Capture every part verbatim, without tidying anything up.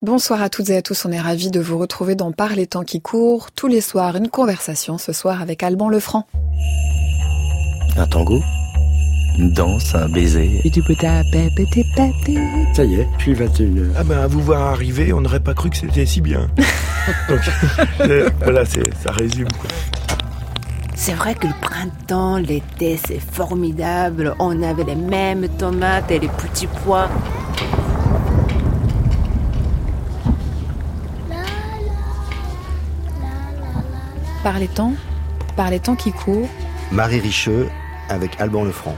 Bonsoir à toutes et à tous, on est ravis de vous retrouver dans Par les temps qui courent. Tous les soirs, une conversation, ce soir avec Alban Lefranc. Un tango, une danse, un baiser. Ça y est, puis vingt et une heures. Ah ben, à vous voir arriver, on n'aurait pas cru que c'était si bien. Donc, euh, voilà, c'est, ça résume, quoi. C'est vrai que le printemps, l'été, c'est formidable. On avait les mêmes tomates et les petits pois. Par les temps, par les temps qui courent. Marie Richeux avec Alban Lefranc.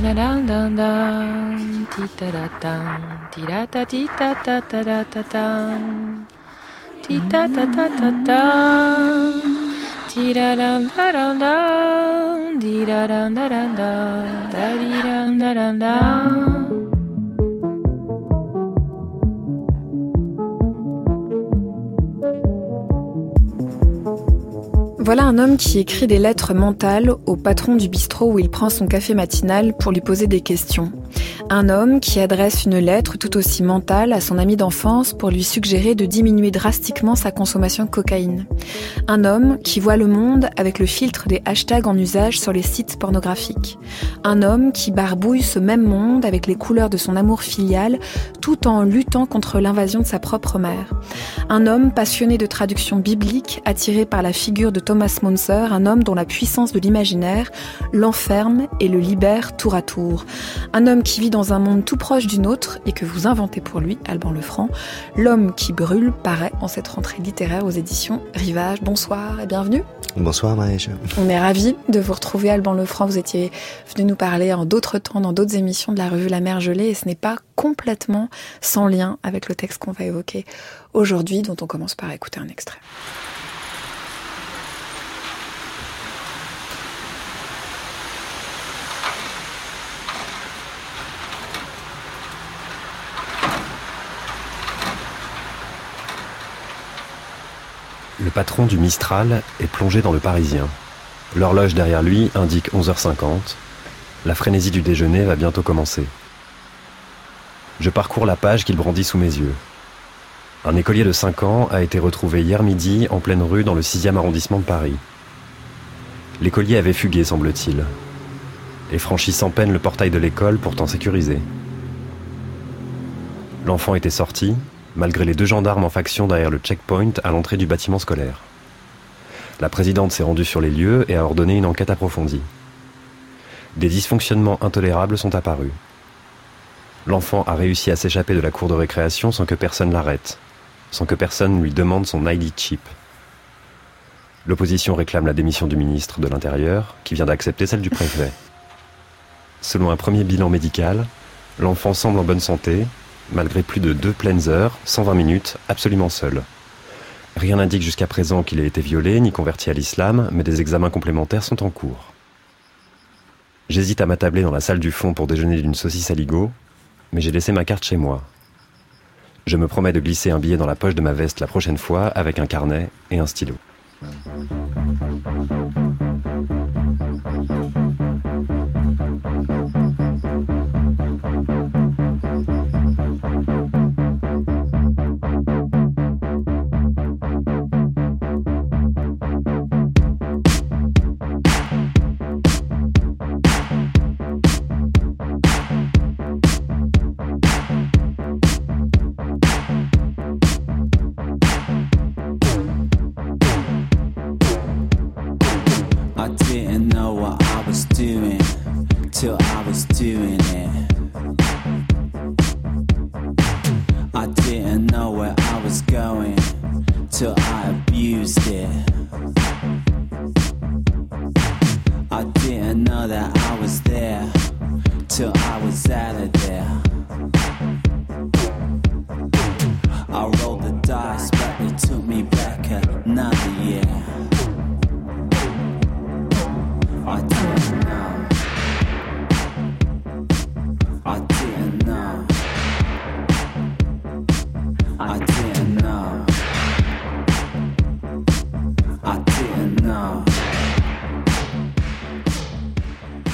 Voilà un homme qui écrit des lettres mentales au patron du bistrot où il prend son café matinal pour lui poser des questions. Un homme qui adresse une lettre tout aussi mentale à son ami d'enfance pour lui suggérer de diminuer drastiquement sa consommation de cocaïne. Un homme qui voit le monde avec le filtre des hashtags en usage sur les sites pornographiques. Un homme qui barbouille ce même monde avec les couleurs de son amour filial tout en luttant contre l'invasion de sa propre mère. Un homme passionné de traduction biblique, attiré par la figure de Thomas Monser, un homme dont la puissance de l'imaginaire l'enferme et le libère tour à tour. Un homme qui vit dans un monde tout proche du nôtre et que vous inventez pour lui, Alban Lefranc. L'homme qui brûle paraît en cette rentrée littéraire aux éditions Rivage. Bonsoir et bienvenue. Bonsoir Marie. On est ravis de vous retrouver, Alban Lefranc. Vous étiez venu nous parler en d'autres temps, dans d'autres émissions de la revue La Mer Gelée, et ce n'est pas complètement sans lien avec le texte qu'on va évoquer aujourd'hui, dont on commence par écouter un extrait. Le patron du Mistral est plongé dans le Parisien. L'horloge derrière lui indique onze heures cinquante. La frénésie du déjeuner va bientôt commencer. Je parcours la page qu'il brandit sous mes yeux. Un écolier de cinq ans a été retrouvé hier midi en pleine rue dans le sixième arrondissement de Paris. L'écolier avait fugué, semble-t-il, et franchi sans peine le portail de l'école pourtant sécurisé. L'enfant était sorti, malgré les deux gendarmes en faction derrière le checkpoint à l'entrée du bâtiment scolaire. La présidente s'est rendue sur les lieux et a ordonné une enquête approfondie. Des dysfonctionnements intolérables sont apparus. L'enfant a réussi à s'échapper de la cour de récréation sans que personne l'arrête, sans que personne lui demande son I D chip. L'opposition réclame la démission du ministre de l'Intérieur, qui vient d'accepter celle du préfet. Selon un premier bilan médical, l'enfant semble en bonne santé, malgré plus de deux pleines heures, cent vingt minutes, absolument seul. Rien n'indique jusqu'à présent qu'il ait été violé ni converti à l'islam, mais des examens complémentaires sont en cours. J'hésite à m'attabler dans la salle du fond pour déjeuner d'une saucisse aligot, mais j'ai laissé ma carte chez moi. Je me promets de glisser un billet dans la poche de ma veste la prochaine fois avec un carnet et un stylo.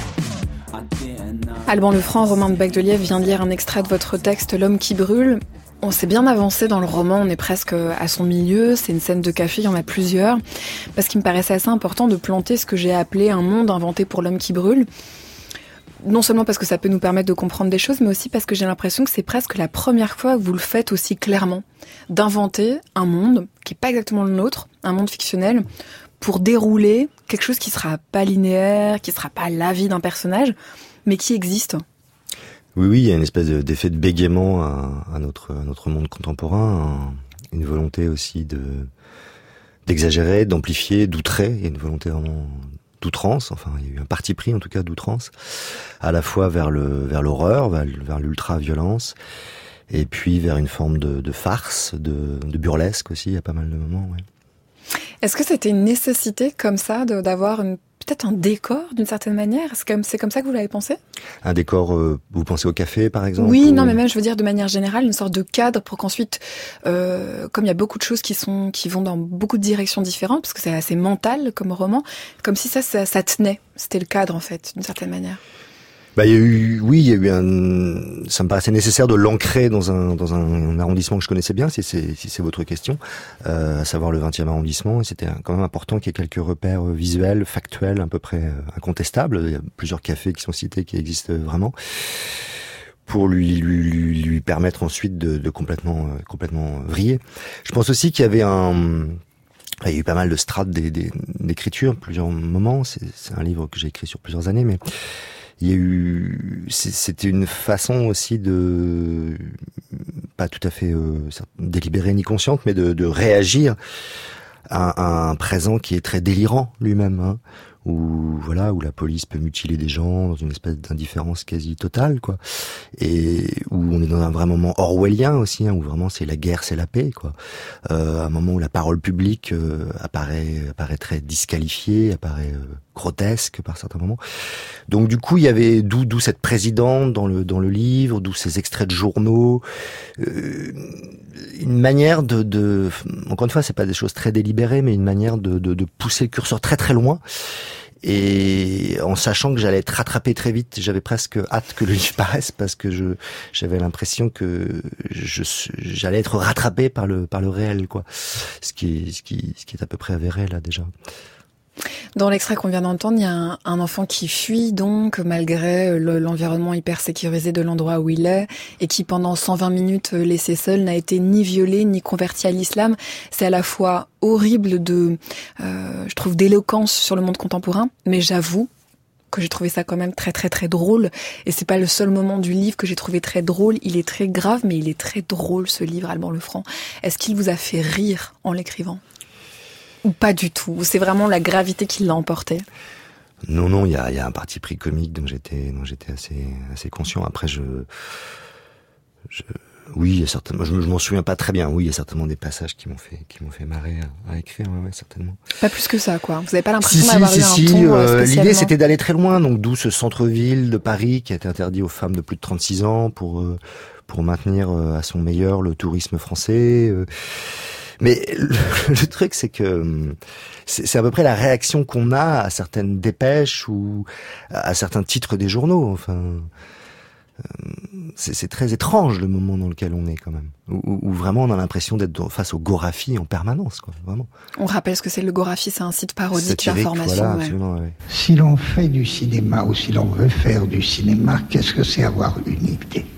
Alban Lefranc, Romain de Bagdelièvre vient de lire un extrait de votre texte « L'homme qui brûle ». On s'est bien avancé dans le roman, on est presque à son milieu, c'est une scène de café, il y en a plusieurs, parce qu'il me paraissait assez important de planter ce que j'ai appelé un monde inventé pour l'homme qui brûle. Non seulement parce que ça peut nous permettre de comprendre des choses, mais aussi parce que j'ai l'impression que c'est presque la première fois que vous le faites aussi clairement, d'inventer un monde qui n'est pas exactement le nôtre, un monde fictionnel, pour dérouler quelque chose qui ne sera pas linéaire, qui ne sera pas la vie d'un personnage, mais qui existe. Oui, oui, il y a une espèce d'effet de bégaiement à, à, notre, à notre monde contemporain, un, une volonté aussi de d'exagérer, d'amplifier, d'outrer. Il y a une volonté vraiment d'outrance, enfin, il y a eu un parti pris en tout cas d'outrance, à la fois vers le vers l'horreur, vers, vers l'ultra-violence, et puis vers une forme de, de farce, de, de burlesque aussi, il y a pas mal de moments, ouais. Est-ce que c'était une nécessité comme ça de, d'avoir une, peut-être un décor d'une certaine manière ? Est-ce que c'est comme ça que vous l'avez pensé ? Un décor, euh, vous pensez au café par exemple ? Oui, ou... non, mais même je veux dire de manière générale, une sorte de cadre pour qu'ensuite, euh, comme il y a beaucoup de choses qui sont qui vont dans beaucoup de directions différentes, parce que c'est assez mental comme roman, comme si ça, ça, ça tenait. C'était le cadre en fait, d'une certaine manière. Bah, il y a eu, oui, il y a eu un, ça me paraissait nécessaire de l'ancrer dans un, dans un arrondissement que je connaissais bien, si c'est, si c'est votre question, euh, à savoir le vingtième arrondissement. Et c'était quand même important qu'il y ait quelques repères visuels, factuels, à peu près incontestables. Il y a plusieurs cafés qui sont cités, qui existent vraiment, pour lui, lui, lui, lui permettre ensuite de, de complètement, complètement vriller. Je pense aussi qu'il y avait un, il y a eu pas mal de strates d'écriture, plusieurs moments. C'est, c'est un livre que j'ai écrit sur plusieurs années, mais il y a eu, c'était une façon aussi de, pas tout à fait euh, délibérée ni consciente, mais de, de réagir à, à un présent qui est très délirant lui-même, hein, où voilà, où la police peut mutiler des gens dans une espèce d'indifférence quasi totale, quoi, et où on est dans un vrai moment orwellien aussi, hein, où vraiment c'est la guerre, c'est la paix, quoi. Euh, un moment où la parole publique euh, apparaît, apparaît très disqualifiée, apparaît euh, grotesque par certains moments. Donc du coup, il y avait d'où d'où cette présidente dans le dans le livre, d'où ces extraits de journaux, euh, une manière de, de encore une fois, c'est pas des choses très délibérées, mais une manière de de, de pousser le curseur très très loin. Et en sachant que j'allais être rattrapé très vite, j'avais presque hâte que le livre paraisse parce que je j'avais l'impression que je j'allais être rattrapé par le par le réel, quoi. Ce qui est ce qui ce qui est à peu près avéré là déjà. Dans l'extrait qu'on vient d'entendre, il y a un, un enfant qui fuit donc malgré le, l'environnement hyper sécurisé de l'endroit où il est et qui pendant cent vingt minutes laissé seul n'a été ni violé ni converti à l'islam. C'est à la fois horrible de, euh, je trouve, d'éloquence sur le monde contemporain, mais j'avoue que j'ai trouvé ça quand même très très très drôle. Et c'est pas le seul moment du livre que j'ai trouvé très drôle. Il est très grave, mais il est très drôle ce livre, Alban Lefranc. Est-ce qu'il vous a fait rire en l'écrivant ? Ou pas du tout? Ou c'est vraiment la gravité qui l'a emporté? Non, non, il y a, y a un parti pris comique dont j'étais, dont j'étais assez, assez conscient. Après, je, je oui, il y a certainement, je, je m'en souviens pas très bien. Oui, il y a certainement des passages qui m'ont fait, qui m'ont fait marrer à, à écrire, ouais, ouais, certainement. Pas plus que ça, quoi. Vous avez pas l'impression si, d'avoir si, eu si, un si, ton euh, spécialement... L'idée, c'était d'aller très loin, donc d'où ce centre-ville de Paris qui a été interdit aux femmes de plus de trente-six ans pour, euh, pour maintenir euh, à son meilleur le tourisme français. Euh, Mais le, le truc, c'est que c'est, c'est à peu près la réaction qu'on a à certaines dépêches ou à certains titres des journaux. Enfin, c'est, c'est très étrange le moment dans lequel on est quand même, où, où vraiment on a l'impression d'être face au Gorafi en permanence, quoi. Vraiment. On rappelle ce que c'est le Gorafi, c'est un site parodique satirique, d'information. Voilà, ouais. absolument, ouais. Si l'on fait du cinéma ou si l'on veut faire du cinéma, qu'est-ce que c'est avoir une idée?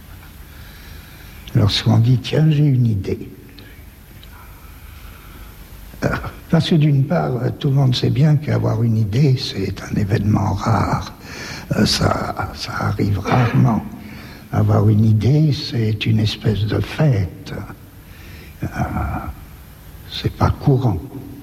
Lorsqu'on dit tiens, j'ai une idée. Parce que d'une part, tout le monde sait bien qu'avoir une idée, c'est un événement rare. Ça, ça arrive rarement. Avoir une idée, c'est une espèce de fête. C'est pas courant.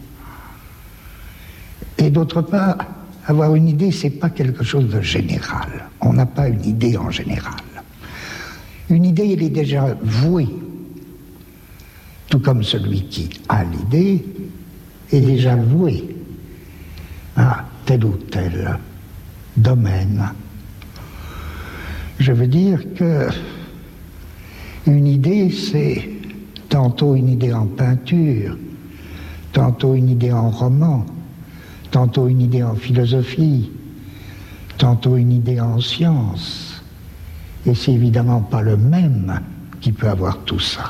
Et d'autre part, avoir une idée, c'est pas quelque chose de général. On n'a pas une idée en général. Une idée, elle est déjà vouée. Tout comme celui qui a l'idée est déjà voué à tel ou tel domaine. Je veux dire que une idée, c'est tantôt une idée en peinture, tantôt une idée en roman, tantôt une idée en philosophie, tantôt une idée en science. Et c'est évidemment pas le même qui peut avoir tout ça.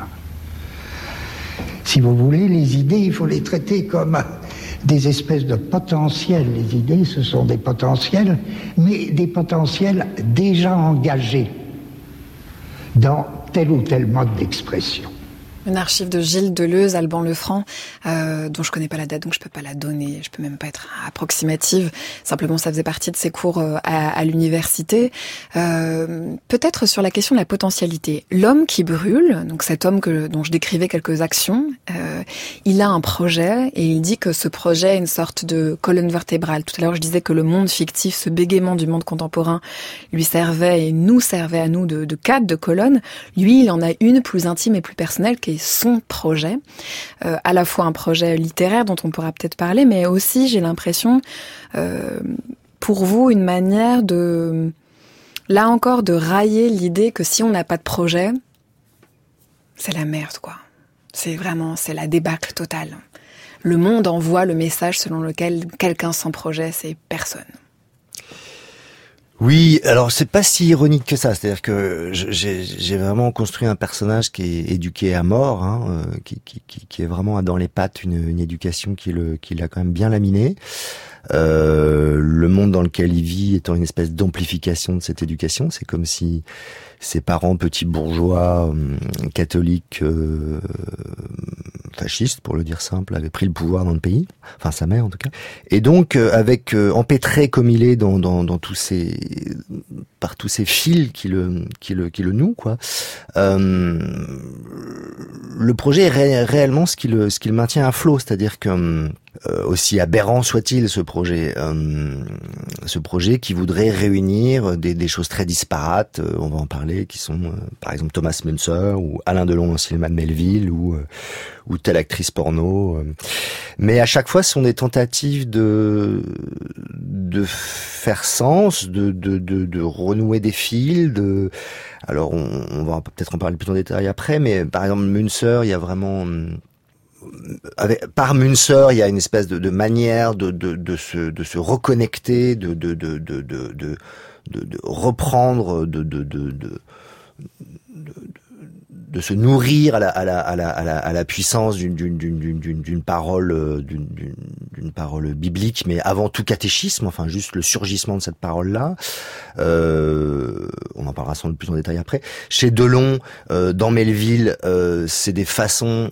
Si vous voulez, les idées, il faut les traiter comme des espèces de potentiels. Les idées, ce sont des potentiels, mais des potentiels déjà engagés dans tel ou tel mode d'expression. Une archive de Gilles Deleuze, Alban Lefranc, euh, dont je connais pas la date, donc je peux pas la donner, je peux même pas être approximative. Simplement, ça faisait partie de ses cours à, à l'université. Euh, peut-être sur la question de la potentialité. L'homme qui brûle, donc cet homme que, dont je décrivais quelques actions, euh, il a un projet et il dit que ce projet est une sorte de colonne vertébrale. Tout à l'heure, je disais que le monde fictif, ce bégaiement du monde contemporain, lui servait et nous servait à nous de, de cadre, de colonne. Lui, il en a une plus intime et plus personnelle qui est son projet, euh, à la fois un projet littéraire dont on pourra peut-être parler, mais aussi, j'ai l'impression, euh, pour vous, une manière de, là encore, de railler l'idée que si on n'a pas de projet, c'est la merde, quoi. C'est vraiment, c'est la débâcle totale. Le monde envoie le message selon lequel quelqu'un sans projet, c'est personne. Oui, alors c'est pas si ironique que ça. C'est-à-dire que j'ai, j'ai vraiment construit un personnage qui est éduqué à mort, hein, euh, qui, qui, qui, qui est vraiment dans les pattes une, une éducation qui, le, qui l'a quand même bien laminé. Euh, le monde dans lequel il vit étant une espèce d'amplification de cette éducation. C'est comme si ses parents petits bourgeois euh, catholiques euh, fascistes, pour le dire simple, avaient pris le pouvoir dans le pays, enfin sa mère en tout cas. Et donc euh, avec euh, empêtré comme il est dans, dans, dans tous ces par tous ces fils qui le qui le qui le nouent, quoi. Euh, le projet est ré- réellement ce qui le ce qui le maintient à flot, c'est-à-dire que Euh, aussi aberrant soit-il ce projet, euh, ce projet qui voudrait réunir des, des choses très disparates, euh, on va en parler, qui sont euh, par exemple Thomas Müntzer ou Alain Delon dans Cinéma de Melville ou euh, ou telle actrice porno. Euh. Mais à chaque fois, ce sont des tentatives de de faire sens, de de de, de renouer des fils. De alors on, on va peut-être en parler plus en détail après, mais par exemple Müntzer, il y a vraiment Avec, par Müntzer, il y a une espèce de, de manière de, de, de, se, de se reconnecter, de, de, de, de, de, de, de, de reprendre, de, de, de, de, de, de se nourrir à la, à la, à la, à la, à la puissance d'une, d'une, d'une, d'une, d'une parole, d'une, d'une, d'une parole biblique, mais avant tout catéchisme, enfin juste le surgissement de cette parole-là. Euh, on en parlera sans doute plus en détail après. Chez Delon, euh, dans Melville, euh, c'est des façons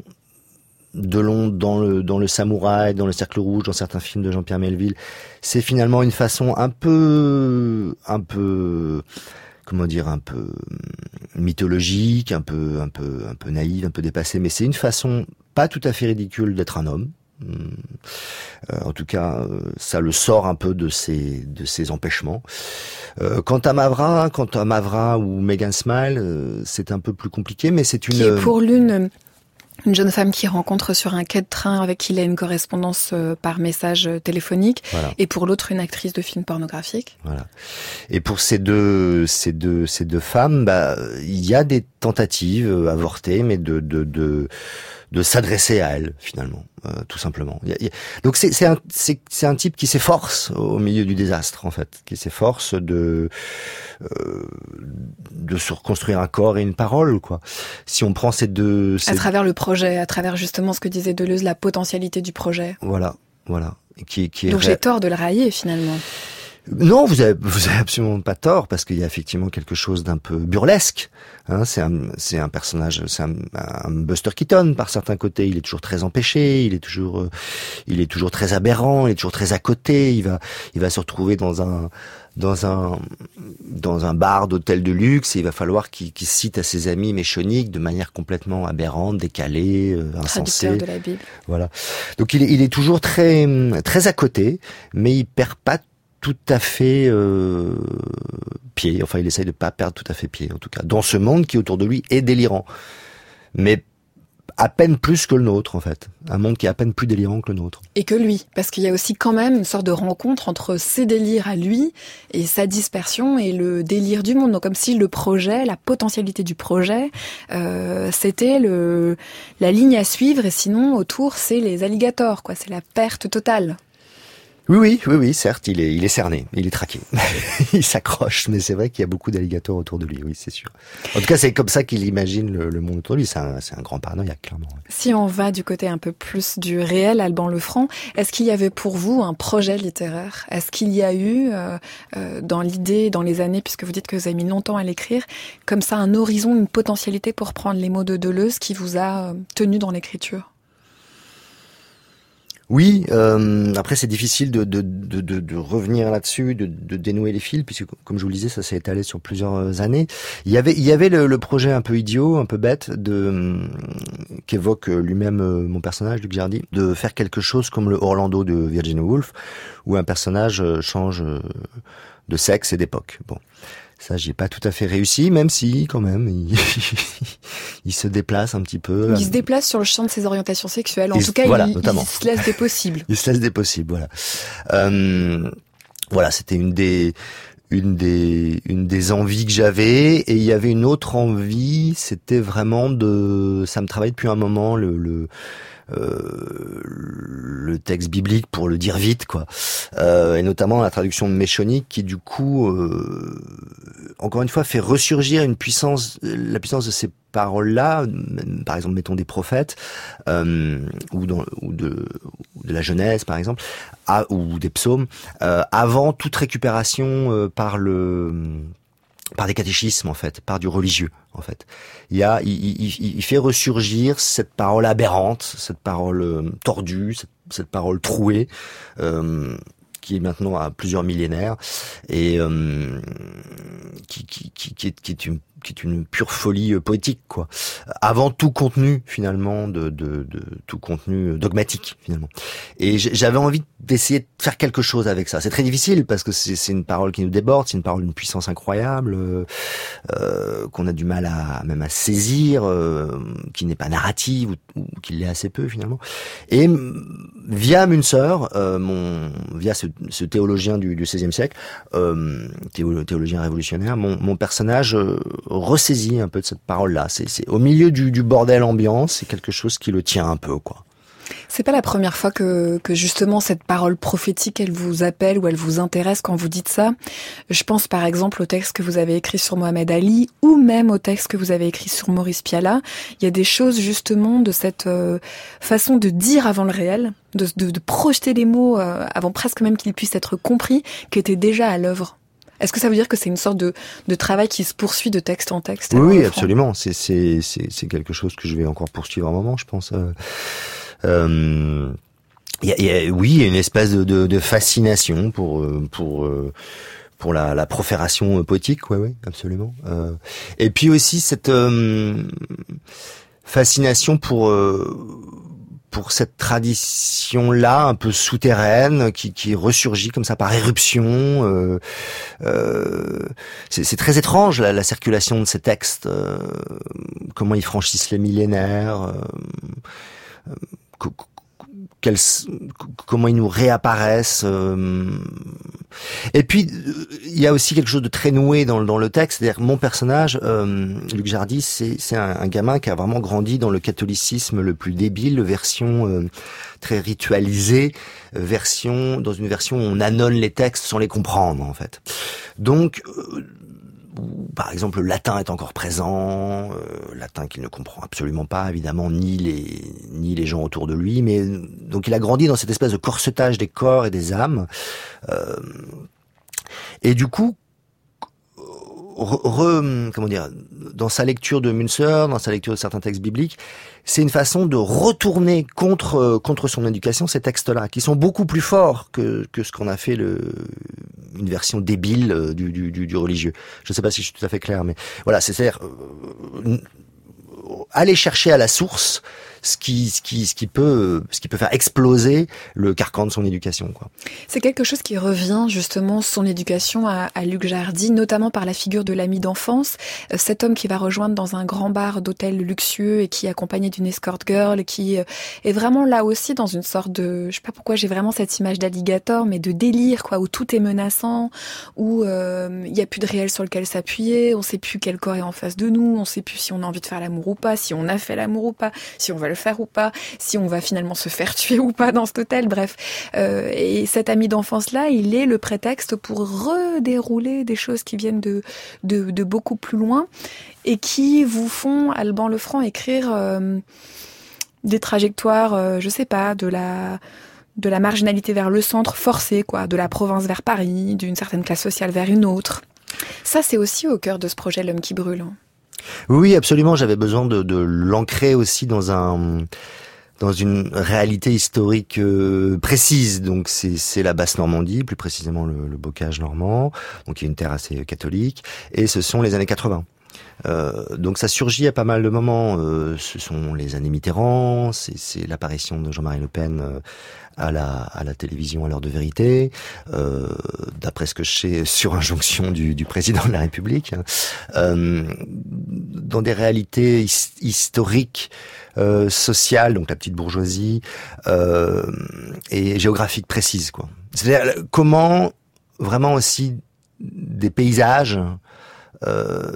Delon dans le dans le Samouraï, dans le Cercle Rouge, dans certains films de Jean-Pierre Melville, c'est finalement une façon un peu un peu comment dire un peu mythologique, un peu un peu un peu naïve, un peu dépassée, mais c'est une façon pas tout à fait ridicule d'être un homme. Euh, en tout cas, ça le sort un peu de ses de ses empêchements. Euh, quant à Mavra, quant à Mavra ou Megan Smile, euh, c'est un peu plus compliqué, mais c'est une qui est pour l'une une jeune femme qu'il rencontre sur un quai de train avec qui il a une correspondance euh, par message téléphonique, voilà. Et pour l'autre une actrice de film pornographique. Voilà. Et pour ces deux ces deux ces deux femmes, bah il y a des tentatives euh, avortées, mais de de de de s'adresser à elle finalement, euh, tout simplement. Il y a, il y a... Donc c'est c'est un c'est c'est un type qui s'efforce au milieu du désastre en fait, qui s'efforce de euh, de se reconstruire un corps et une parole, quoi. Si on prend ces deux ces... à travers le projet, à travers justement ce que disait Deleuze, la potentialité du projet. Voilà, voilà. Qui qui est Donc ré... j'ai tort de le railler finalement. Non, vous avez, vous avez absolument pas tort, parce qu'il y a effectivement quelque chose d'un peu burlesque. Hein, c'est un, c'est un personnage, c'est un, un Buster Keaton par certains côtés. Il est toujours très empêché, il est toujours, euh, il est toujours très aberrant, il est toujours très à côté. Il va, il va se retrouver dans un, dans un, dans un bar d'hôtel de luxe, et il va falloir qu'il, qu'il cite à ses amis méchoniques de manière complètement aberrante, décalée, euh, insensée. Traducteur de la Bible. Voilà. Donc il est, il est toujours très, très à côté, mais il perd pas tout à fait euh, pied. Enfin, il essaye de pas perdre tout à fait pied, en tout cas, dans ce monde qui autour de lui est délirant, mais à peine plus que le nôtre, en fait. Un monde qui est à peine plus délirant que le nôtre. Et que lui, parce qu'il y a aussi quand même une sorte de rencontre entre ses délires à lui et sa dispersion et le délire du monde. Donc comme si le projet, la potentialité du projet, euh, c'était le la ligne à suivre, et sinon autour c'est les alligators, quoi. C'est la perte totale. Oui, oui, oui, oui, certes, il est, il est cerné, il est traqué. Il s'accroche, mais c'est vrai qu'il y a beaucoup d'alligators autour de lui, oui, c'est sûr. En tout cas, c'est comme ça qu'il imagine le, le monde autour de lui. C'est un, c'est un grand paranoïaque, clairement. Si on va du côté un peu plus du réel, Alban Lefranc, est-ce qu'il y avait pour vous un projet littéraire ? Est-ce qu'il y a eu, euh, euh, dans l'idée, dans les années, puisque vous dites que vous avez mis longtemps à l'écrire, comme ça un horizon, une potentialité pour prendre les mots de Deleuze qui vous a euh, tenu dans l'écriture ? Oui, euh, après c'est difficile de, de, de, de, de revenir là-dessus, de, de dénouer les fils, puisque comme je vous le disais, ça s'est étalé sur plusieurs années. Il y avait, il y avait le, le projet un peu idiot, un peu bête, de qu'évoque lui-même mon personnage, Luc Jardy, de faire quelque chose comme le Orlando de Virginia Woolf, où un personnage change de sexe et d'époque. Bon. Ça, j'y ai pas tout à fait réussi, même si, quand même, il, il se déplace un petit peu. Il se déplace sur le champ de ses orientations sexuelles. En il, tout cas, voilà, il, il se laisse des possibles. Il se laisse des possibles, voilà. Euh, voilà, c'était une des, une des, une des envies que j'avais. Et il y avait une autre envie, c'était vraiment de, ça me travaille depuis un moment, le, le, Euh, le texte biblique, pour le dire vite, quoi, euh, et notamment la traduction de Méchonique, qui du coup, euh, encore une fois, fait ressurgir une puissance, la puissance de ces paroles-là, par exemple, mettons des prophètes, euh, ou, dans, ou de, de la Genèse, par exemple, à, ou des psaumes, euh, avant toute récupération euh, par le par des catéchismes, en fait, par du religieux, en fait. Il y a, il, il, il fait ressurgir cette parole aberrante, cette parole euh, tordue, cette, cette parole trouée, euh, qui est maintenant à plusieurs millénaires, et euh, qui, qui, qui, qui, est, qui est une qui est une pure folie poétique, quoi. Avant tout contenu, finalement, de, de, de tout contenu dogmatique, finalement. Et j'avais envie d'essayer de faire quelque chose avec ça. C'est très difficile parce que c'est, c'est une parole qui nous déborde, c'est une parole d'une puissance incroyable, euh, qu'on a du mal à même à saisir, euh, qui n'est pas narrative ou, ou qui l'est assez peu, finalement. Et via Münzer, euh, mon, via ce, ce théologien du, du seizième siècle, euh, théo, théologien révolutionnaire, mon, mon personnage euh, ressaisit un peu de cette parole-là. C'est, c'est au milieu du, du bordel ambiant, c'est quelque chose qui le tient un peu, quoi. C'est pas la première fois que, que justement cette parole prophétique, elle vous appelle ou elle vous intéresse quand vous dites ça. Je pense par exemple au texte que vous avez écrit sur Mohamed Ali ou même au texte que vous avez écrit sur Maurice Pialat. Il y a des choses justement de cette euh, façon de dire avant le réel, de, de, de projeter les mots euh, avant presque même qu'ils puissent être compris, qui étaient déjà à l'œuvre. Est-ce que ça veut dire que c'est une sorte de, de travail qui se poursuit de texte en texte? Oui, oui, absolument. C'est, c'est, c'est, c'est quelque chose que je vais encore poursuivre un moment, je pense. Euh, euh, y a, y a, oui, il y a une espèce de, de, de fascination pour, pour, pour la, la profération poétique, ouais, ouais, absolument. Euh, et puis aussi cette euh, fascination pour... Euh, pour cette tradition-là, un peu souterraine, qui, qui ressurgit comme ça par éruption. Euh, euh, c'est, c'est très étrange, la, la circulation de ces textes, euh, comment ils franchissent les millénaires, euh, euh, quels, comment ils nous réapparaissent. Euh. Et puis, il y a aussi quelque chose de très noué dans, dans le texte, c'est-à-dire mon personnage, euh, Luc Jardy, c'est, c'est un, un gamin qui a vraiment grandi dans le catholicisme le plus débile, version euh, très ritualisée, version dans une version où on annonce les textes sans les comprendre, en fait. Donc, euh, par exemple, le latin est encore présent, euh, latin qu'il ne comprend absolument pas, évidemment, ni les ni les gens autour de lui, mais donc il a grandi dans cette espèce de corsetage des corps et des âmes, euh, et du coup, re, re, comment dire, dans sa lecture de Münzer, dans sa lecture de certains textes bibliques, c'est une façon de retourner contre contre son éducation ces textes-là, qui sont beaucoup plus forts que que ce qu'on a fait le une version débile du du du, du religieux. Je ne sais pas si je suis tout à fait clair, mais voilà, c'est c'est-à-dire euh, aller chercher à la source ce qui ce qui ce qui peut ce qui peut faire exploser le carcan de son éducation, quoi. C'est quelque chose qui revient justement son éducation à, à Luc Jardy, notamment par la figure de l'ami d'enfance, cet homme qui va rejoindre dans un grand bar d'hôtel luxueux et qui est accompagné d'une escort girl, qui est vraiment là aussi dans une sorte de, je sais pas pourquoi j'ai vraiment cette image d'alligator, mais de délire, quoi, où tout est menaçant, où il euh, y a plus de réel sur lequel s'appuyer, on sait plus quel corps est en face de nous, on sait plus si on a envie de faire l'amour ou pas, si on a fait l'amour ou pas, si on va le le faire ou pas, si on va finalement se faire tuer ou pas dans cet hôtel, bref. Euh, et cet ami d'enfance-là, il est le prétexte pour redérouler des choses qui viennent de, de, de beaucoup plus loin et qui vous font, Alban Lefranc, écrire euh, des trajectoires, euh, je sais pas, de la... de la marginalité vers le centre forcé, quoi, de la province vers Paris, d'une certaine classe sociale vers une autre. Ça, c'est aussi au cœur de ce projet L'Homme qui brûle. Oui, absolument. J'avais besoin de, de l'ancrer aussi dans un, dans une réalité historique euh, précise. Donc, c'est, c'est la Basse-Normandie, plus précisément le, le Bocage normand, donc il y a une terre assez catholique, et ce sont les années quatre-vingts. Euh, donc ça surgit à pas mal de moments. Euh, ce sont les années Mitterrand, c'est, c'est l'apparition de Jean-Marie Le Pen euh, à la à la télévision à l'heure de vérité, euh, d'après ce que je sais, sur injonction du, du président de la République, hein. Euh, dans des réalités his- historiques, euh, sociales, donc la petite bourgeoisie, euh, et géographiques précises, quoi. C'est-à-dire comment vraiment aussi des paysages. Euh,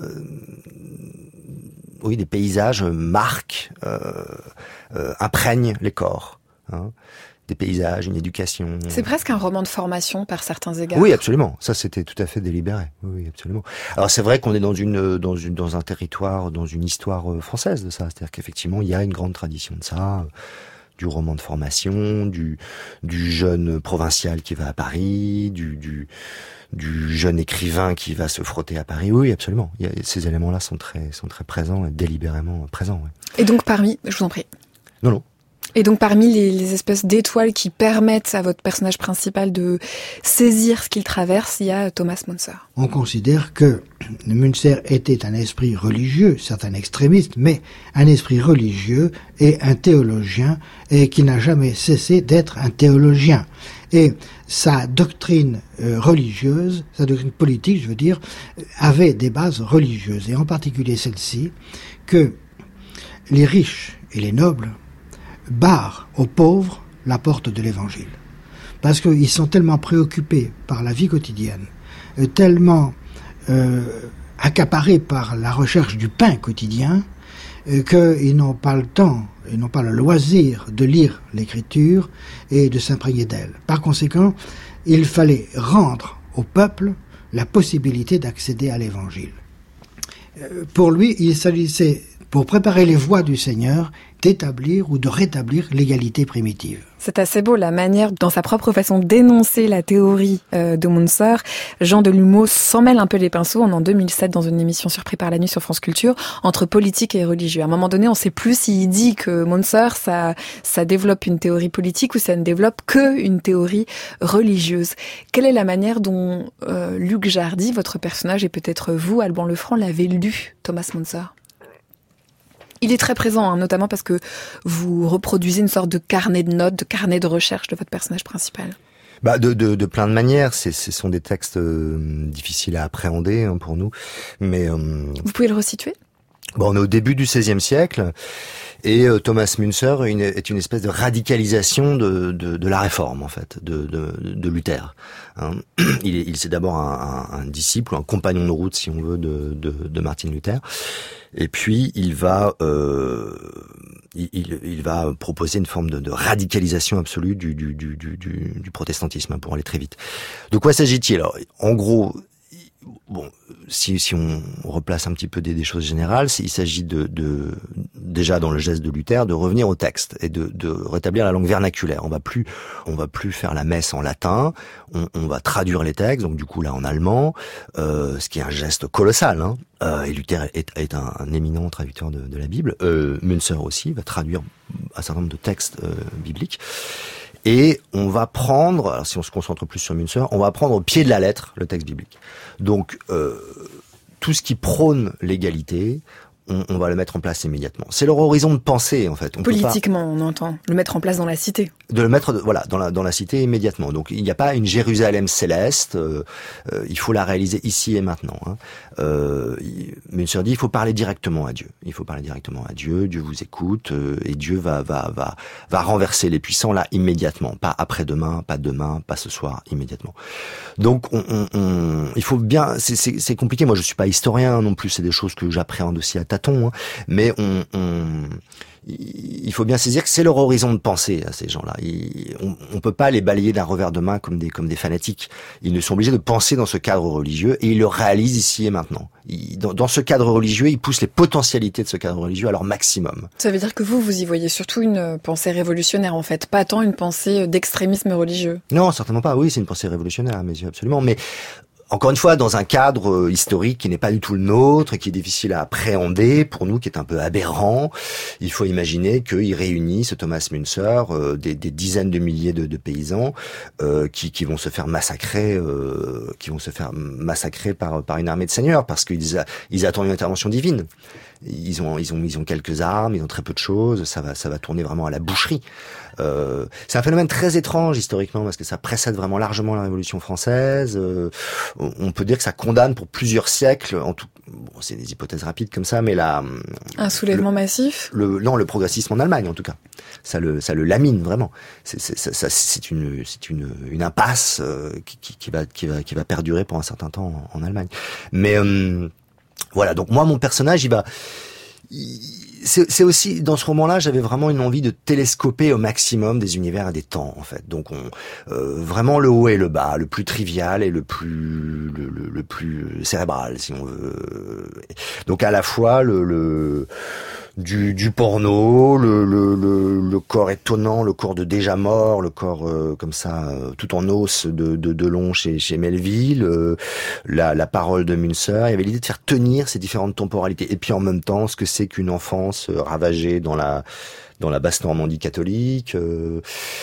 oui, des paysages marquent, euh, euh, imprègnent les corps. Hein. Des paysages, une éducation. C'est presque un roman de formation par certains égards. Oui, absolument. Ça, c'était tout à fait délibéré. Oui, absolument. Alors, c'est vrai qu'on est dans une, dans une, dans un territoire, dans une histoire française de ça. C'est-à-dire qu'effectivement, il y a une grande tradition de ça. Du roman de formation, du, du jeune provincial qui va à Paris, du, du, du jeune écrivain qui va se frotter à Paris. Oui, absolument. Il y a, ces éléments-là sont très, sont très présents et délibérément présents. Oui. Et donc parmi, je vous en prie. Non, non. Et donc parmi les, les espèces d'étoiles qui permettent à votre personnage principal de saisir ce qu'il traverse, il y a Thomas Müntzer. On considère que Müntzer était un esprit religieux, certes un extrémiste, mais un esprit religieux et un théologien, et qui n'a jamais cessé d'être un théologien. Et sa doctrine euh, religieuse, sa doctrine politique, je veux dire, avait des bases religieuses, et en particulier celle-ci, que les riches et les nobles barrent aux pauvres la porte de l'évangile. Parce qu'ils sont tellement préoccupés par la vie quotidienne, euh, tellement euh, accaparés par la recherche du pain quotidien, euh, qu'ils n'ont pas le temps, ils n'ont pas le loisir de lire l'écriture et de s'imprégner d'elle. Par conséquent, il fallait rendre au peuple la possibilité d'accéder à l'évangile. Euh, pour lui, il s'agissait, pour préparer les voies du Seigneur, d'établir ou de rétablir l'égalité primitive. C'est assez beau la manière, dans sa propre façon d'énoncer la théorie euh, de Müntzer. Jean Delumeau s'en mêle un peu les pinceaux, en deux mille sept, dans une émission Surpris par la nuit sur France Culture, entre politique et religieux. À un moment donné, on ne sait plus s'il dit que Müntzer, ça, ça développe une théorie politique ou ça ne développe que une théorie religieuse. Quelle est la manière dont euh, Luc Jardy, votre personnage, et peut-être vous, Alban Lefranc, l'avez lu, Thomas Müntzer ? Il est très présent, hein, notamment parce que vous reproduisez une sorte de carnet de notes, de carnet de recherche de votre personnage principal. Bah de, de, de plein de manières. C'est, ce sont des textes euh, difficiles à appréhender hein, pour nous. Mais euh, vous pouvez le resituer ? Bon, on est au début du seizième siècle et euh, Thomas Müntzer une, est une espèce de radicalisation de, de, de la réforme en fait, de, de, de Luther. Hein. Il, est, il c'est d'abord un, un, un disciple, un compagnon de route si on veut de, de, de Martin Luther. Et puis il va, euh, il, il va proposer une forme de, de radicalisation absolue du, du, du, du, du protestantisme hein, pour aller très vite. De quoi s'agit-il ? Alors, en gros. Bon, si, si on replace un petit peu des, des choses générales, il s'agit de, de, déjà dans le geste de Luther, de revenir au texte et de, de rétablir la langue vernaculaire. On va plus, on va plus faire la messe en latin, on, on va traduire les textes, donc du coup là en allemand, euh, ce qui est un geste colossal. Hein. Euh, et Luther est, est un, un éminent traducteur de, de la Bible. Euh, Müntzer aussi va traduire un certain nombre de textes euh, bibliques. Et on va prendre, alors si on se concentre plus sur Müntzer, on va prendre au pied de la lettre le texte biblique. Donc, euh, tout ce qui prône l'égalité, on, on va le mettre en place immédiatement. C'est leur horizon de pensée, en fait. On Politiquement, peut pas... on entend. Le mettre en place dans la cité. De le mettre, voilà, dans la, dans la cité immédiatement. Donc, il n'y a pas une Jérusalem céleste. Euh, euh, il faut la réaliser ici et maintenant. Hein. Euh, Müntzer dit, il faut parler directement à Dieu. Il faut parler directement à Dieu. Dieu vous écoute euh, et Dieu va, va, va, va renverser les puissants là immédiatement. Pas après-demain, pas demain, pas ce soir, immédiatement. Donc, on, on, on, il faut bien. C'est, c'est, c'est compliqué. Moi, je suis pas historien non plus. C'est des choses que j'appréhende aussi à tâtons. tâtons, hein, mais on, on il faut bien saisir que c'est leur horizon de pensée à ces gens-là. Ils, on, on peut pas les balayer d'un revers de main comme des comme des fanatiques. Ils ne sont obligés de penser dans ce cadre religieux et ils le réalisent ici et maintenant. Ils, dans, dans ce cadre religieux, ils poussent les potentialités de ce cadre religieux à leur maximum. Ça veut dire que vous, vous y voyez surtout une pensée révolutionnaire en fait, pas tant une pensée d'extrémisme religieux. Non, certainement pas. Oui, c'est une pensée révolutionnaire à mes yeux, absolument. Mais encore une fois, dans un cadre historique qui n'est pas du tout le nôtre, qui est difficile à appréhender pour nous, qui est un peu aberrant, il faut imaginer qu'il réunit, ce Thomas Müntzer, euh, des, des dizaines de milliers de, de paysans euh, qui, qui vont se faire massacrer, euh, qui vont se faire massacrer par, par une armée de seigneurs, parce qu'ils a, ils attendent une intervention divine. Ils ont, ils ont, ils ont quelques armes, ils ont très peu de choses. Ça va, ça va tourner vraiment à la boucherie. Euh, c'est un phénomène très étrange historiquement parce que ça précède vraiment largement la Révolution française. Euh, on peut dire que ça condamne pour plusieurs siècles. En tout, bon, c'est des hypothèses rapides comme ça, mais là, un soulèvement le, massif. Le, non, le progressisme en Allemagne en tout cas. Ça le, ça le lamine vraiment. C'est, c'est, ça, ça, c'est une, c'est une, une impasse euh, qui, qui, qui va, qui va, qui va perdurer pour un certain temps en, en Allemagne. Mais euh, voilà, donc moi, mon personnage, il va... Il, c'est, c'est aussi, dans ce roman-là, j'avais vraiment une envie de télescoper au maximum des univers et des temps, en fait. Donc, on, euh, vraiment le haut et le bas, le plus trivial et le plus, le, le, le plus cérébral, si on veut. Donc, à la fois, le... le Du, du porno, le, le, le, le corps étonnant, le corps de déjà mort, le corps euh, comme ça, euh, tout en os de, de, de long chez, chez Melville, euh, la, la parole de Müntzer. Il y avait l'idée de faire tenir ces différentes temporalités. Et puis en même temps, ce que c'est qu'une enfance euh, ravagée dans la, dans la basse Normandie catholique. Euh,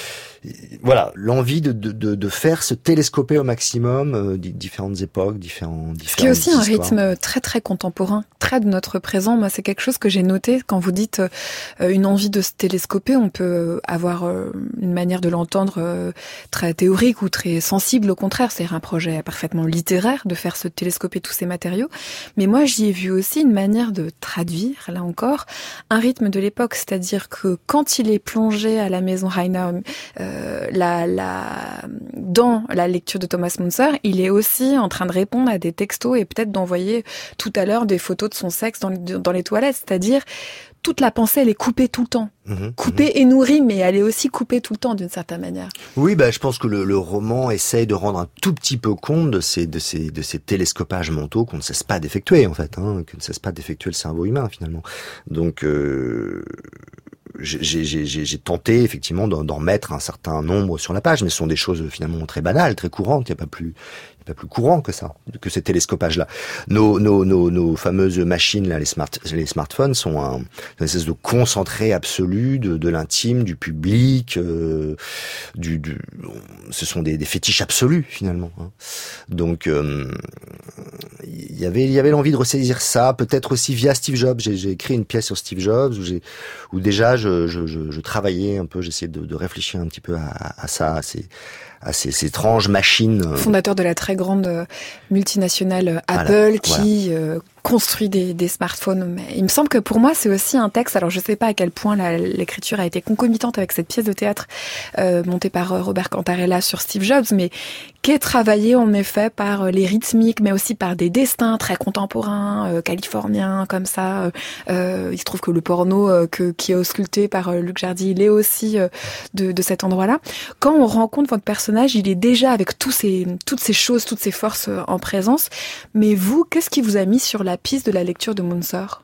Voilà, l'envie de, de, de, de faire se télescoper au maximum euh, différentes époques, différents, différentes Ce qui est aussi histoires. un rythme très très contemporain, très de notre présent. Moi, c'est quelque chose que j'ai noté quand vous dites euh, une envie de se télescoper. On peut avoir euh, une manière de l'entendre euh, très théorique ou très sensible. Au contraire, c'est un projet parfaitement littéraire de faire se télescoper tous ces matériaux. Mais moi, j'y ai vu aussi une manière de traduire, là encore, un rythme de l'époque. C'est-à-dire que quand il est plongé à la maison Rainer, euh, La, la, dans la lecture de Thomas Müntzer, il est aussi en train de répondre à des textos et peut-être d'envoyer tout à l'heure des photos de son sexe dans les, dans les toilettes. C'est-à-dire, toute la pensée, elle est coupée tout le temps. Mmh, coupée mmh. et nourrie, mais elle est aussi coupée tout le temps d'une certaine manière. Oui, bah, je pense que le, le roman essaye de rendre un tout petit peu compte de ces, de ces, de ces télescopages mentaux qu'on ne cesse pas d'effectuer, en fait, hein, que ne cesse pas d'effectuer le cerveau humain, finalement. Donc, euh... J'ai, j'ai, j'ai, j'ai tenté effectivement d'en, d'en mettre un certain nombre sur la page, mais ce sont des choses finalement très banales, très courantes. Il n'y a pas plus, il y a pas plus courant que ça, que ces télescopages-là. Nos, nos, nos, nos fameuses machines là, les smart, les smartphones sont un, une espèce de concentré absolu de, de l'intime, du public, euh, du, du, ce sont des, des fétiches absolus finalement. Hein. Donc, euh, il y avait, il y avait l'envie de ressaisir ça, peut-être aussi via Steve Jobs. J'ai, j'ai écrit une pièce sur Steve Jobs où j'ai, où déjà je, je, je, je travaillais un peu, j'essayais de, de réfléchir un petit peu à, à ça, à ces, à ces, ces étranges machines. Fondateur de la très grande euh, multinationale Apple, voilà, qui voilà. Euh, construit des, des smartphones. Mais il me semble que pour moi, c'est aussi un texte, alors je sais pas à quel point la, l'écriture a été concomitante avec cette pièce de théâtre euh, montée par euh, Robert Cantarella sur Steve Jobs, mais qui est travaillée en effet par euh, les rythmiques, mais aussi par des destins très contemporains, euh, californiens, comme ça. Euh, il se trouve que le porno euh, que, qui est ausculté par euh, Luc Jardy, il est aussi euh, de, de cet endroit-là. Quand on rencontre votre personnage, il est déjà avec tous ces, toutes ces choses, toutes ces forces euh, en présence. Mais vous, qu'est-ce qui vous a mis sur la piste de la lecture de Müntzer?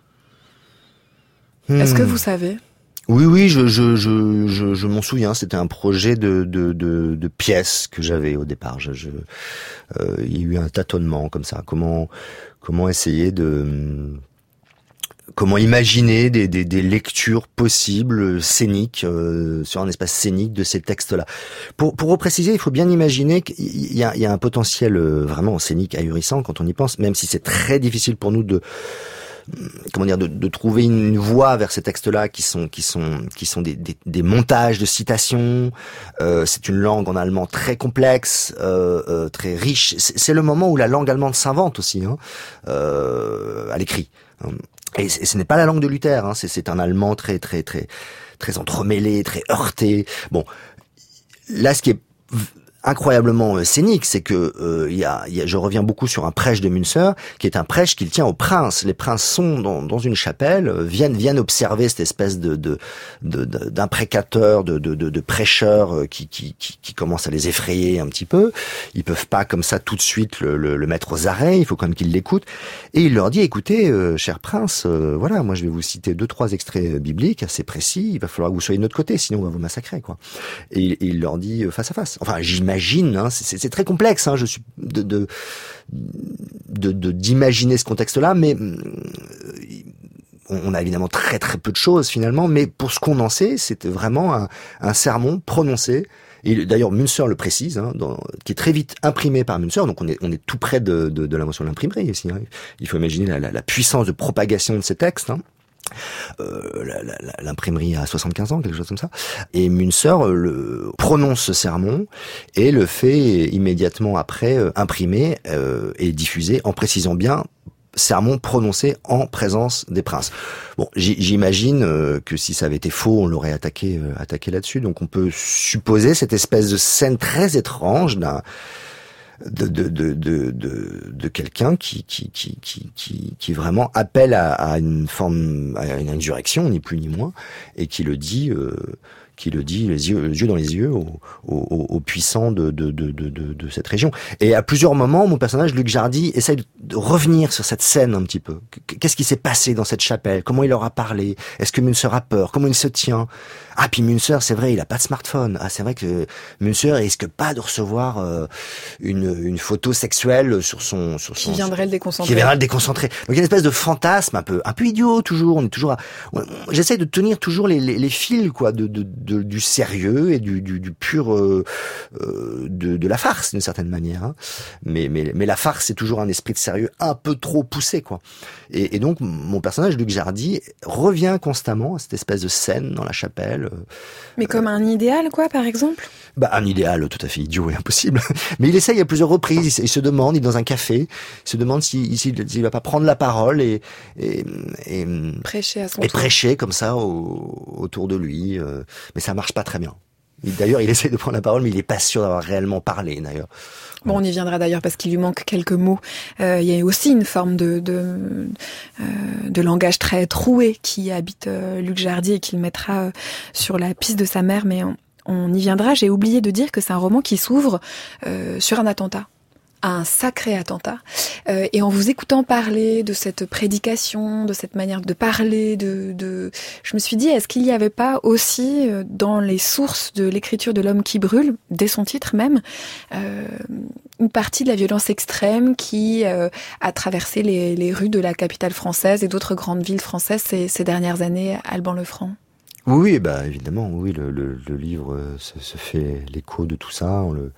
hmm. Est-ce que vous savez? Oui, oui, je, je, je, je, je m'en souviens. C'était un projet de, de, de, de pièce que j'avais au départ. Je, je, euh, il y a eu un tâtonnement comme ça. Comment, comment essayer de, comment imaginer des, des, des lectures possibles, scéniques, euh, sur un espace scénique de ces textes-là. Pour, pour repréciser, il faut bien imaginer qu'il y a, il y a un potentiel euh, vraiment scénique ahurissant quand on y pense, même si c'est très difficile pour nous de, comment dire, de, de trouver une voie vers ces textes-là qui sont, qui sont, qui sont des, des, des montages de citations. Euh, c'est une langue en allemand très complexe, euh, euh, très riche. C'est, c'est le moment où la langue allemande s'invente aussi, hein, euh, à l'écrit. Et ce n'est pas la langue de Luther, hein, c'est, c'est un allemand très, très, très, très entremêlé, très heurté. Bon, là, ce qui est incroyablement euh, scénique, c'est que euh, il y a, y a, je reviens beaucoup sur un prêche de Münzer, qui est un prêche qu'il tient aux princes. Les princes sont dans, dans une chapelle, euh, viennent viennent observer cette espèce de, de, de, de d'imprécateur, de, de, de, de prêcheur euh, qui, qui, qui, qui commence à les effrayer un petit peu. Ils peuvent pas comme ça tout de suite le, le, le mettre aux arrêts. Il faut quand même qu'ils l'écoutent. Et il leur dit, écoutez, euh, cher prince, euh, voilà, moi je vais vous citer deux trois extraits bibliques assez précis. Il va falloir que vous soyez de notre côté, sinon on va vous massacrer, quoi. Et, et il leur dit euh, face à face. Enfin, j'imagine, hein, c'est, c'est très complexe, hein, je suis de, de, de, de d'imaginer ce contexte-là, mais euh, on a évidemment très très peu de choses finalement, mais pour ce qu'on en sait, c'était vraiment un, un sermon prononcé. Et d'ailleurs, Münzer le précise, hein, dans, qui est très vite imprimé par Münzer, donc on est, on est tout près de, de, de l'invention de l'imprimerie ici. Hein. Il faut imaginer la, la, la puissance de propagation de ces textes. Hein. Euh, la, la, l'imprimerie a soixante-quinze ans, quelque chose comme ça. Et Münzer le, prononce ce sermon et le fait immédiatement après euh, imprimer euh, et diffuser en précisant bien sermon prononcé en présence des princes. Bon, j'imagine euh, que si ça avait été faux, on l'aurait attaqué, euh, attaqué là-dessus. Donc on peut supposer cette espèce de scène très étrange d'un de de de de de, de quelqu'un qui qui qui qui qui qui vraiment appelle à, à une forme, à une insurrection, ni plus ni moins, et qui le dit. Euh, qui le dit, les yeux, les yeux dans les yeux, aux, aux, aux puissants de, de, de, de, de cette région. Et à plusieurs moments, mon personnage, Luc Jardy, essaye de, de revenir sur cette scène un petit peu. Qu'est-ce qui s'est passé dans cette chapelle? Comment il leur a parlé? Est-ce que Münzer a peur? Comment il se tient? Ah, puis Münzer, c'est vrai, il a pas de smartphone. Ah, c'est vrai que Münzer risque pas de recevoir euh, une, une photo sexuelle sur son... Sur son qui viendrait le déconcentrer. Qui viendrait le déconcentrer. Donc il y a une espèce de fantasme un peu, un peu idiot toujours. On est toujours à, on, j'essaye de tenir toujours les, les, les fils, quoi, de, de, de De, du sérieux et du, du, du pur euh, euh, de, de la farce d'une certaine manière, hein. mais, mais, mais la farce c'est toujours un esprit de sérieux un peu trop poussé, quoi. Et, et donc mon personnage Luc Jardy revient constamment à cette espèce de scène dans la chapelle. Euh, mais comme un idéal, quoi, par exemple. Bah un idéal tout à fait idiot et impossible. Mais il essaye à plusieurs reprises. Il se, il se demande, il est dans un café, il se demande s'il si, si, si va pas prendre la parole et et, et prêcher à son et tour. prêcher comme ça au, autour de lui. Euh, mais ça marche pas très bien. D'ailleurs, il essaie de prendre la parole, mais il est pas sûr d'avoir réellement parlé, d'ailleurs. Bon, on y viendra d'ailleurs parce qu'il lui manque quelques mots. Euh, il y a aussi une forme de de, euh, de langage très troué qui habite euh, Luc Jardy et qu'il mettra euh, sur la piste de sa mère, mais on, on y viendra. J'ai oublié de dire que c'est un roman qui s'ouvre euh, sur un attentat. Un sacré attentat. Euh, et en vous écoutant parler de cette prédication, de cette manière de parler, de, de, je me suis dit, est-ce qu'il n'y avait pas aussi euh, dans les sources de l'écriture de L'homme qui brûle, dès son titre même, euh, une partie de la violence extrême qui euh, a traversé les, les rues de la capitale française et d'autres grandes villes françaises ces, ces dernières années, Alban Lefranc? Oui, bah évidemment, oui, le, le, le livre se, se fait l'écho de tout ça. On le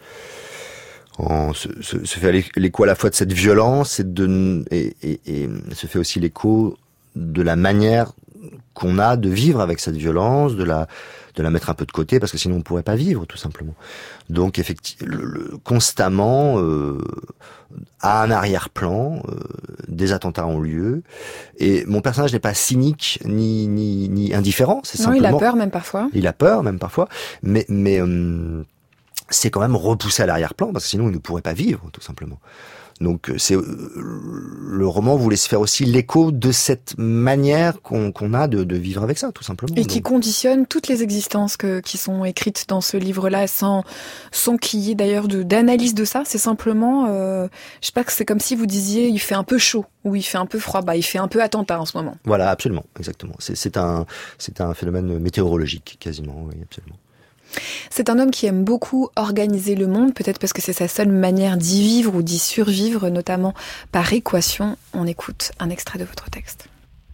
On se, se, se fait l'écho à la fois de cette violence et, de, et, et, et se fait aussi l'écho de la manière qu'on a de vivre avec cette violence, de la, de la mettre un peu de côté, parce que sinon on ne pourrait pas vivre, tout simplement. Donc, effectivement, le, le, constamment, euh, à un arrière-plan, euh, des attentats ont lieu, et mon personnage n'est pas cynique ni, ni, ni indifférent. C'est non, simplement, il a peur même parfois. Il a peur même parfois, mais... mais euh, c'est quand même repoussé à l'arrière-plan, parce que sinon il ne pourrait pas vivre, tout simplement. Donc c'est le roman voulait se faire aussi l'écho de cette manière qu'on, qu'on a de, de vivre avec ça, tout simplement. Et qui Donc, conditionne toutes les existences que, qui sont écrites dans ce livre-là, sans, sans qu'il y ait d'ailleurs de, d'analyse de ça. C'est simplement, euh, je sais pas, que c'est comme si vous disiez, il fait un peu chaud ou il fait un peu froid. Bah, il fait un peu attentat en ce moment. Voilà, absolument, exactement. C'est, c'est un, c'est un phénomène météorologique, quasiment, oui, absolument. C'est un homme qui aime beaucoup organiser le monde, peut-être parce que c'est sa seule manière d'y vivre ou d'y survivre, notamment par équation. On écoute un extrait de votre texte.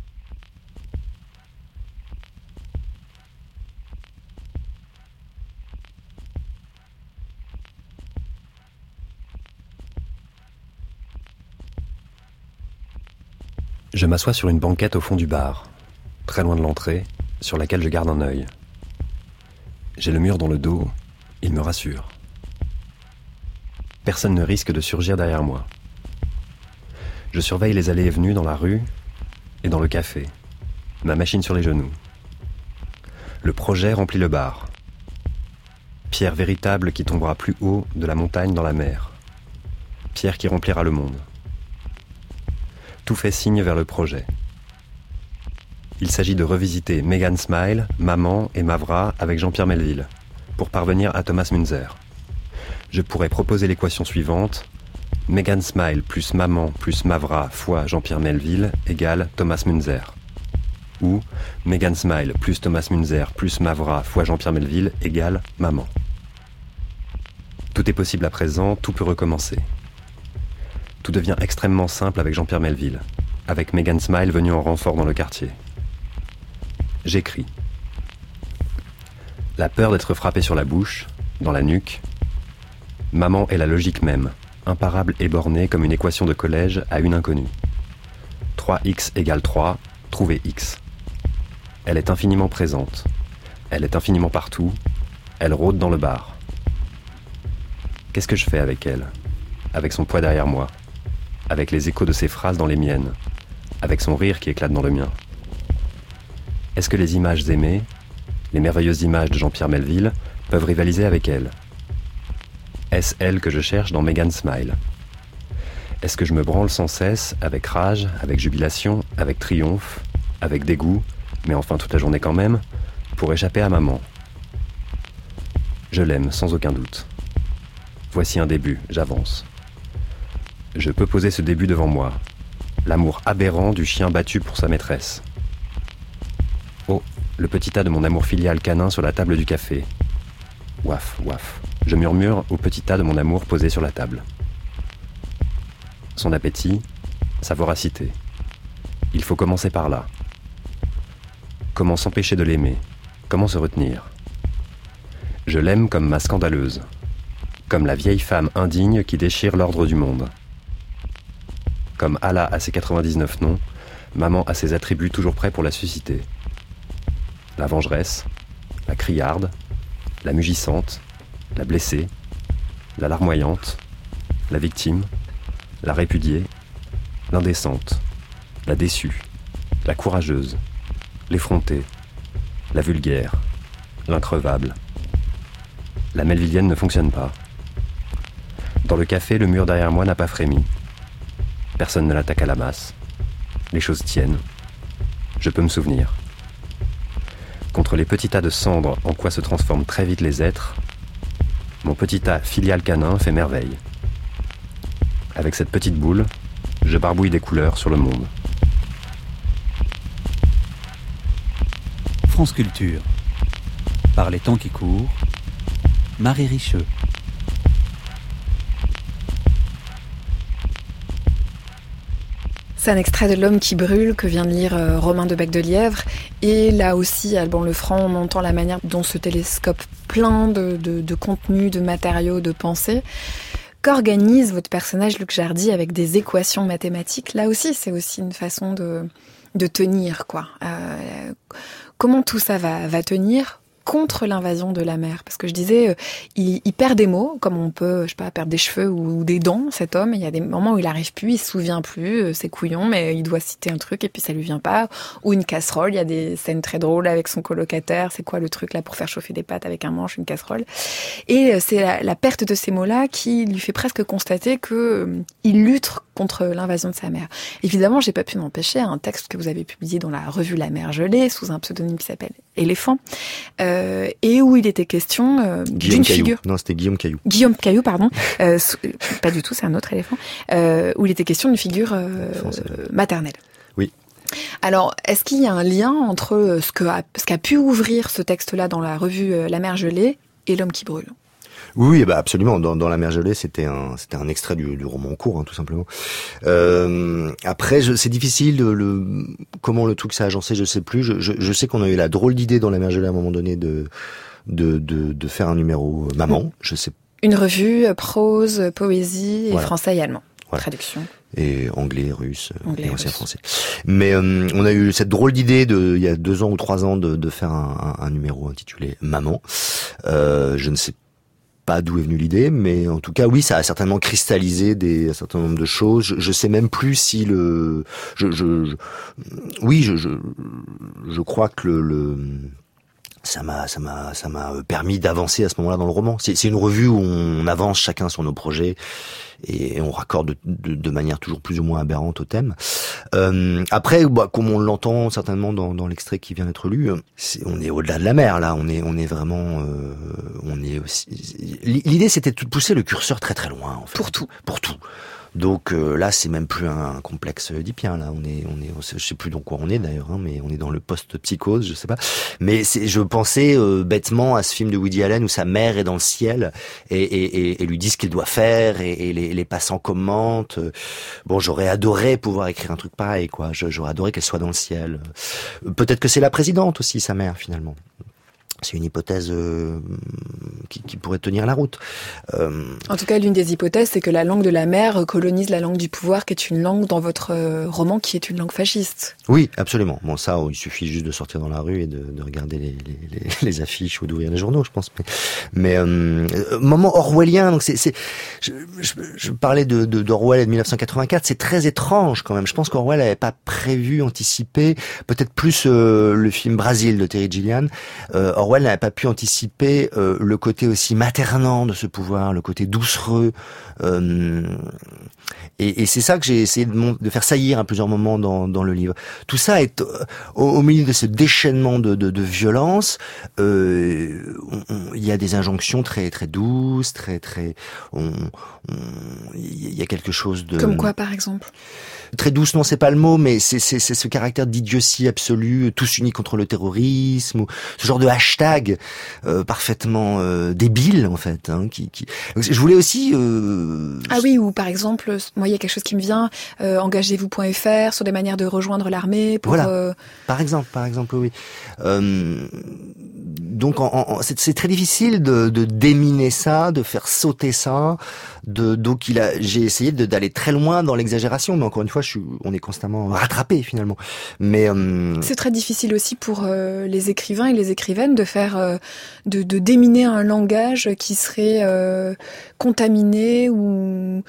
Je m'assois sur une banquette au fond du bar, très loin de l'entrée, sur laquelle je garde un œil. J'ai le mur dans le dos, il me rassure. Personne ne risque de surgir derrière moi. Je surveille les allées et venues dans la rue et dans le café, ma machine sur les genoux. Le projet remplit le bar. pierre véritable qui tombera plus haut de la montagne dans la mer. Pierre qui remplira le monde. Tout fait signe vers le projet. Il s'agit de revisiter Megan Smile, Maman et Mavra avec Jean-Pierre Melville, pour parvenir à Thomas Münzer. Je pourrais proposer l'équation suivante. Megan Smile plus Maman plus Mavra fois Jean-Pierre Melville égale Thomas Münzer. Ou Megan Smile plus Thomas Münzer plus Mavra fois Jean-Pierre Melville égale Maman. Tout est possible à présent, tout peut recommencer. Tout devient extrêmement simple avec Jean-Pierre Melville, avec Megan Smile venue en renfort dans le quartier. J'écris. La peur d'être frappé sur la bouche, dans la nuque. Maman est la logique même, imparable et bornée comme une équation de collège à une inconnue. trois x égale trois, trouvez x. Elle est infiniment présente. Elle est infiniment partout. Elle rôde dans le bar. Qu'est-ce que je fais avec elle ? Avec son poids derrière moi. Avec les échos de ses phrases dans les miennes. Avec son rire qui éclate dans le mien. Est-ce que les images aimées, les merveilleuses images de Jean-Pierre Melville, peuvent rivaliser avec elle ? Est-ce elle que je cherche dans Megan Smile ? Est-ce que je me branle sans cesse, avec rage, avec jubilation, avec triomphe, avec dégoût, mais enfin toute la journée quand même, pour échapper à maman ? Je l'aime, sans aucun doute. Voici un début, j'avance. Je peux poser ce début devant moi. L'amour aberrant du chien battu pour sa maîtresse. Oh, le petit tas de mon amour filial canin sur la table du café. Ouaf, ouaf. Je murmure au petit tas de mon amour posé sur la table. Son appétit, sa voracité. Il faut commencer par là. Comment s'empêcher de l'aimer ? Comment se retenir ? Je l'aime comme ma scandaleuse. Comme la vieille femme indigne qui déchire l'ordre du monde. Comme Allah a ses quatre-vingt-dix-neuf noms, maman a ses attributs toujours prêts pour la susciter. La vengeresse, la criarde, la mugissante, la blessée, la larmoyante, la victime, la répudiée, l'indécente, la déçue, la courageuse, l'effrontée, la vulgaire, l'increvable. La melvillienne ne fonctionne pas. Dans le café, le mur derrière moi n'a pas frémi. Personne ne l'attaque à la masse. Les choses tiennent. Je peux me souvenir. Contre les petits tas de cendres en quoi se transforment très vite les êtres, mon petit tas filial canin fait merveille. Avec cette petite boule, je barbouille des couleurs sur le monde. France Culture. Par les temps qui courent, Marie Richeux. C'est un extrait de L'homme qui brûle que vient de lire euh, Romain de Bec de Lièvre. Et là aussi, Alban Lefranc, on entend la manière dont ce télescope plein de, de, de contenu, de matériaux, de pensées, qu'organise votre personnage Luc Jardy avec des équations mathématiques. Là aussi, c'est aussi une façon de, de tenir, quoi. Euh, comment tout ça va, va tenir contre l'invasion de la mer? Parce que je disais, euh, il, il perd des mots, comme on peut, je sais pas, perdre des cheveux ou, ou des dents, cet homme. Il y a des moments où il arrive plus, il se souvient plus, euh, c'est couillon, mais il doit citer un truc et puis ça lui vient pas. Ou une casserole, il y a des scènes très drôles avec son colocataire. C'est quoi le truc là pour faire chauffer des pâtes avec un manche, une casserole? Et euh, c'est la, la perte de ces mots-là qui lui fait presque constater que euh, il lutte contre l'invasion de sa mère. Évidemment, j'ai pas pu m'empêcher, un texte que vous avez publié dans la revue La Mer Gelée, sous un pseudonyme qui s'appelle Éléphant, euh, et où il était question euh, d'une figure... Non, c'était Guillaume Caillou. Guillaume Caillou, pardon. euh, pas du tout, c'est un autre éléphant. Euh, où il était question d'une figure euh, maternelle. Oui. Alors, est-ce qu'il y a un lien entre ce qu'a ce qu'a pu ouvrir ce texte-là dans la revue La Mer Gelée et L'homme qui brûle? Oui, bah absolument. Dans, dans La Mer Gelée, c'était un, c'était un extrait du, du roman en cours, hein, tout simplement. Euh, après, je, c'est difficile de le, comment le truc s'est agencé, je sais plus. Je, je, je sais qu'on a eu la drôle d'idée dans La Mer Gelée à un moment donné de, de, de, de faire un numéro maman. Je sais. Une revue prose, poésie et voilà. Français et allemand. Voilà. Traduction. Et anglais, russe, anglais, et ancien russe. français. Mais euh, on a eu cette drôle d'idée de, il y a deux ans ou trois ans de, de faire un, un, un numéro intitulé Maman. Euh, je ne sais pas d'où est venue l'idée, mais en tout cas, oui, ça a certainement cristallisé des, un certain nombre de choses. Je, je sais même plus si le, je, je, je oui, je, je, je crois que le, le ça m'a, ça m'a, ça m'a permis d'avancer à ce moment-là dans le roman. C'est, c'est une revue où on avance chacun sur nos projets et on raccorde de, de, de manière toujours plus ou moins aberrante au thème. Euh, après, bah, comme on l'entend certainement dans, dans l'extrait qui vient d'être lu, c'est, on est au-delà de la mer là. On est, on est vraiment, euh, on est aussi. L'idée, c'était de pousser le curseur très très loin. En fait. Pour tout. Pour tout. Donc euh, là, c'est même plus un complexe oedipien. Là, on est, on est, je sais plus dans quoi on est d'ailleurs, hein, mais on est dans le post-psychose, je sais pas. Mais c'est, je pensais euh, bêtement à ce film de Woody Allen où sa mère est dans le ciel et, et, et, et lui dit ce qu'il doit faire et, et les, les passants commentent. Bon, j'aurais adoré pouvoir écrire un truc pareil, quoi. J'aurais adoré qu'elle soit dans le ciel. Peut-être que c'est la présidente aussi, sa mère, finalement. C'est une hypothèse euh, qui, qui pourrait tenir la route. Euh... En tout cas, l'une des hypothèses, c'est que la langue de la mer colonise la langue du pouvoir, qui est une langue dans votre euh, roman, qui est une langue fasciste. Oui, absolument. Bon, ça, il suffit juste de sortir dans la rue et de, de regarder les, les, les, les affiches ou d'ouvrir les journaux, je pense. Mais, mais euh, moment orwellien. Donc c'est, c'est, je, je, je parlais de, de d'Orwell et de mille neuf cent quatre-vingt-quatre. C'est très étrange quand même. Je pense qu'Orwell n'avait pas prévu, anticipé, peut-être plus euh, le film Brasil de Terry Gilliam. Euh, Orwell n'avait pas pu anticiper euh, le côté aussi maternant de ce pouvoir, le côté doucereux. Euh, et, et c'est ça que j'ai essayé de, mon, de faire saillir à plusieurs moments dans, dans le livre. Tout ça est euh, au, au milieu de ce déchaînement de, de, de violence. Euh, il y a des injonctions très très douces, très très. Il y a quelque chose de. Comme quoi, par exemple? Très douce, non, c'est pas le mot, mais c'est, c'est, c'est ce caractère d'idiotie absolue, tous unis contre le terrorisme, ou ce genre de hashtag euh, parfaitement euh, débile en fait. Hein, qui, qui... Je voulais aussi. Euh... Ah oui, ou par exemple, moi il y a quelque chose qui me vient, euh, engagez-vous point f r sur des manières de rejoindre l'armée. Pour, voilà. Euh... Par exemple, par exemple, oui. Euh... Donc, en, en, c'est, c'est très difficile de, de déminer ça, de faire sauter ça. De, donc, il a, j'ai essayé de, d'aller très loin dans l'exagération, mais encore une fois, je suis, on est constamment rattrapé finalement. Mais euh... c'est très difficile aussi pour euh, les écrivains et les écrivaines de faire, euh, de, de déminer un langage qui serait euh, contaminé ou,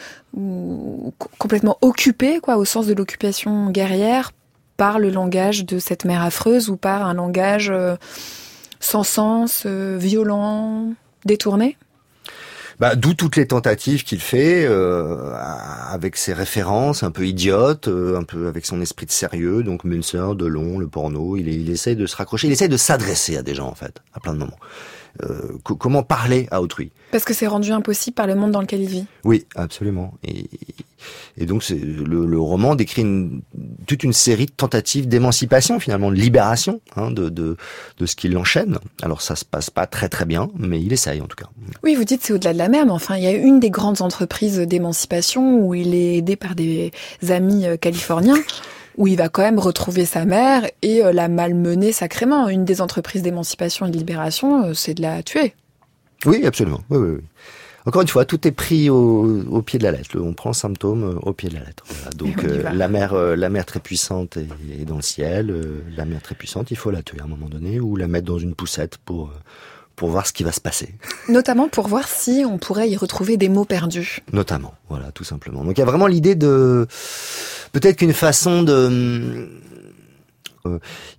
ou complètement occupé, quoi, au sens de l'occupation guerrière, par le langage de cette mère affreuse ou par un langage euh, sans sens, euh, violent, détourné. Bah, d'où toutes les tentatives qu'il fait, euh, avec ses références un peu idiotes, euh, un peu avec son esprit de sérieux, donc Münzer, Delon, le porno, il, il essaie de se raccrocher, il essaie de s'adresser à des gens en fait, à plein de moments. Euh, co- comment parler à autrui. Parce que c'est rendu impossible par le monde dans lequel il vit. Oui, absolument. Et, et donc c'est, le, le roman décrit une, toute une série de tentatives d'émancipation, finalement, de libération hein, de, de, de ce qui l'enchaîne. Alors ça se passe pas très très bien, mais il essaye en tout cas. Oui, vous dites c'est au-delà de la mer, mais enfin il y a une des grandes entreprises d'émancipation où il est aidé par des amis californiens, où il va quand même retrouver sa mère et euh, la malmener sacrément. Une des entreprises d'émancipation et de libération, euh, c'est de la tuer. Oui, absolument. Oui, oui, oui. Encore une fois, tout est pris au, au pied de la lettre. On prend le symptôme au pied de la lettre. Voilà. Donc euh, la mère, euh, la mère très puissante est, est dans le ciel. Euh, la mère très puissante, il faut la tuer à un moment donné ou la mettre dans une poussette pour pour voir ce qui va se passer. Notamment pour voir si on pourrait y retrouver des mots perdus. Notamment, voilà, tout simplement. Donc il y a vraiment l'idée de peut-être qu'une façon de euh,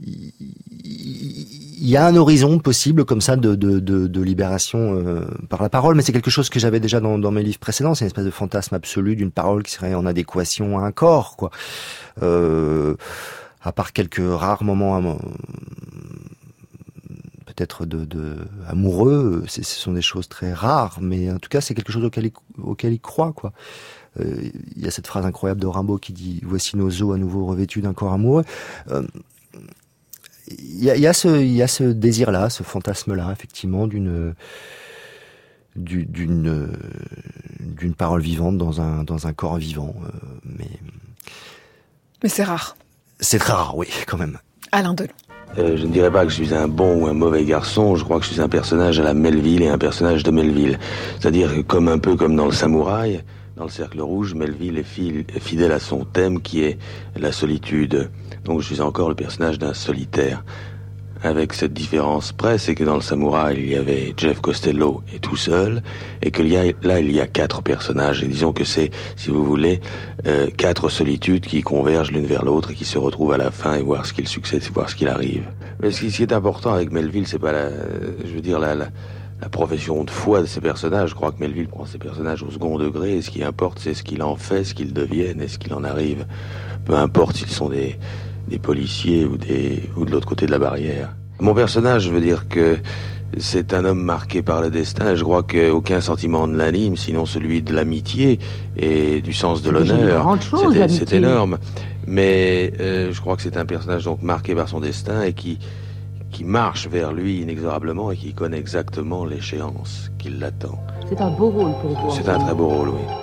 il y a un horizon possible comme ça de, de, de, de libération euh, par la parole, mais c'est quelque chose que j'avais déjà dans, dans mes livres précédents. C'est une espèce de fantasme absolu d'une parole qui serait en adéquation à un corps, quoi. Euh, à part quelques rares moments peut-être de, de amoureux, c'est, ce sont des choses très rares, mais en tout cas c'est quelque chose auquel il, auquel il croit, quoi. Euh, il y a cette phrase incroyable de Rimbaud qui dit « Voici nos os à nouveau revêtus d'un corps amoureux euh, ». Il y a, il y a ce, il y a ce désir-là, ce fantasme-là, effectivement, d'une, d'une, d'une parole vivante dans un, dans un corps vivant. Euh, mais, mais c'est rare. C'est très rare, oui, quand même. Alain Delon. Euh, je ne dirais pas que je suis un bon ou un mauvais garçon, je crois que je suis un personnage à la Melville et un personnage de Melville. C'est-à-dire que comme un peu comme dans le Samouraï, dans le Cercle Rouge, Melville est fidèle à son thème qui est la solitude. Donc je suis encore le personnage d'un solitaire. avec cette différence près, c'est que dans le Samouraï, il y avait Jeff Costello et tout seul, et que là, il y a quatre personnages, et disons que c'est, si vous voulez, euh, quatre solitudes qui convergent l'une vers l'autre et qui se retrouvent à la fin et voir ce qu'il succède, voir ce qu'il arrive. Mais ce qui est important avec Melville, c'est pas la, je veux dire, la, la, la profession de foi de ces personnages. Je crois que Melville prend ces personnages au second degré, et ce qui importe, c'est ce qu'il en fait, ce qu'ils deviennent et ce qu'il en arrive. Peu importe s'ils sont des, des policiers ou, des, ou de l'autre côté de la barrière. Mon personnage, je veux dire que c'est un homme marqué par le destin. Je crois qu'aucun sentiment ne l'anime, sinon celui de l'amitié et du sens de l'honneur. C'est, c'est énorme. Mais euh, je crois que c'est un personnage donc marqué par son destin et qui, qui marche vers lui inexorablement et qui connaît exactement l'échéance qui l'attend. C'est un beau rôle pour vous. C'est un très beau rôle, oui.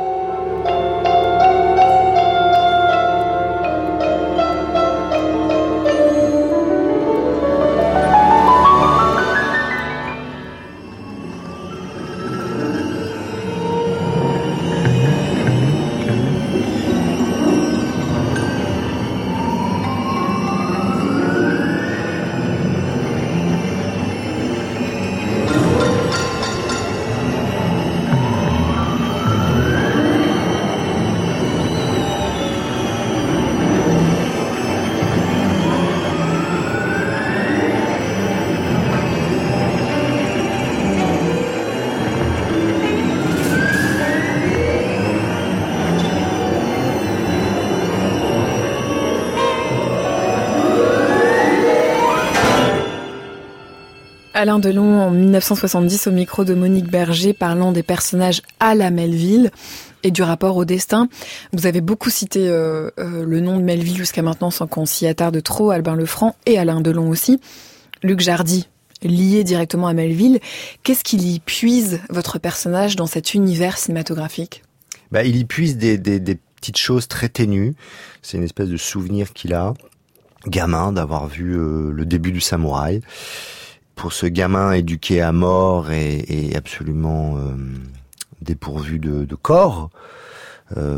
Alain Delon en dix-neuf cent soixante-dix au micro de Monique Berger parlant des personnages à la Melville et du rapport au destin. Vous avez beaucoup cité euh, euh, le nom de Melville jusqu'à maintenant sans qu'on s'y attarde trop, Albin Lefranc et Alain Delon aussi. Luc Jardy, lié directement à Melville, qu'est-ce qu'il y puise votre personnage dans cet univers cinématographique ? Bah, il y puise des, des, des petites choses très ténues. C'est une espèce de souvenir qu'il a, gamin, d'avoir vu euh, le début du Samouraï. Pour ce gamin éduqué à mort et, et absolument euh, dépourvu de, de corps, euh,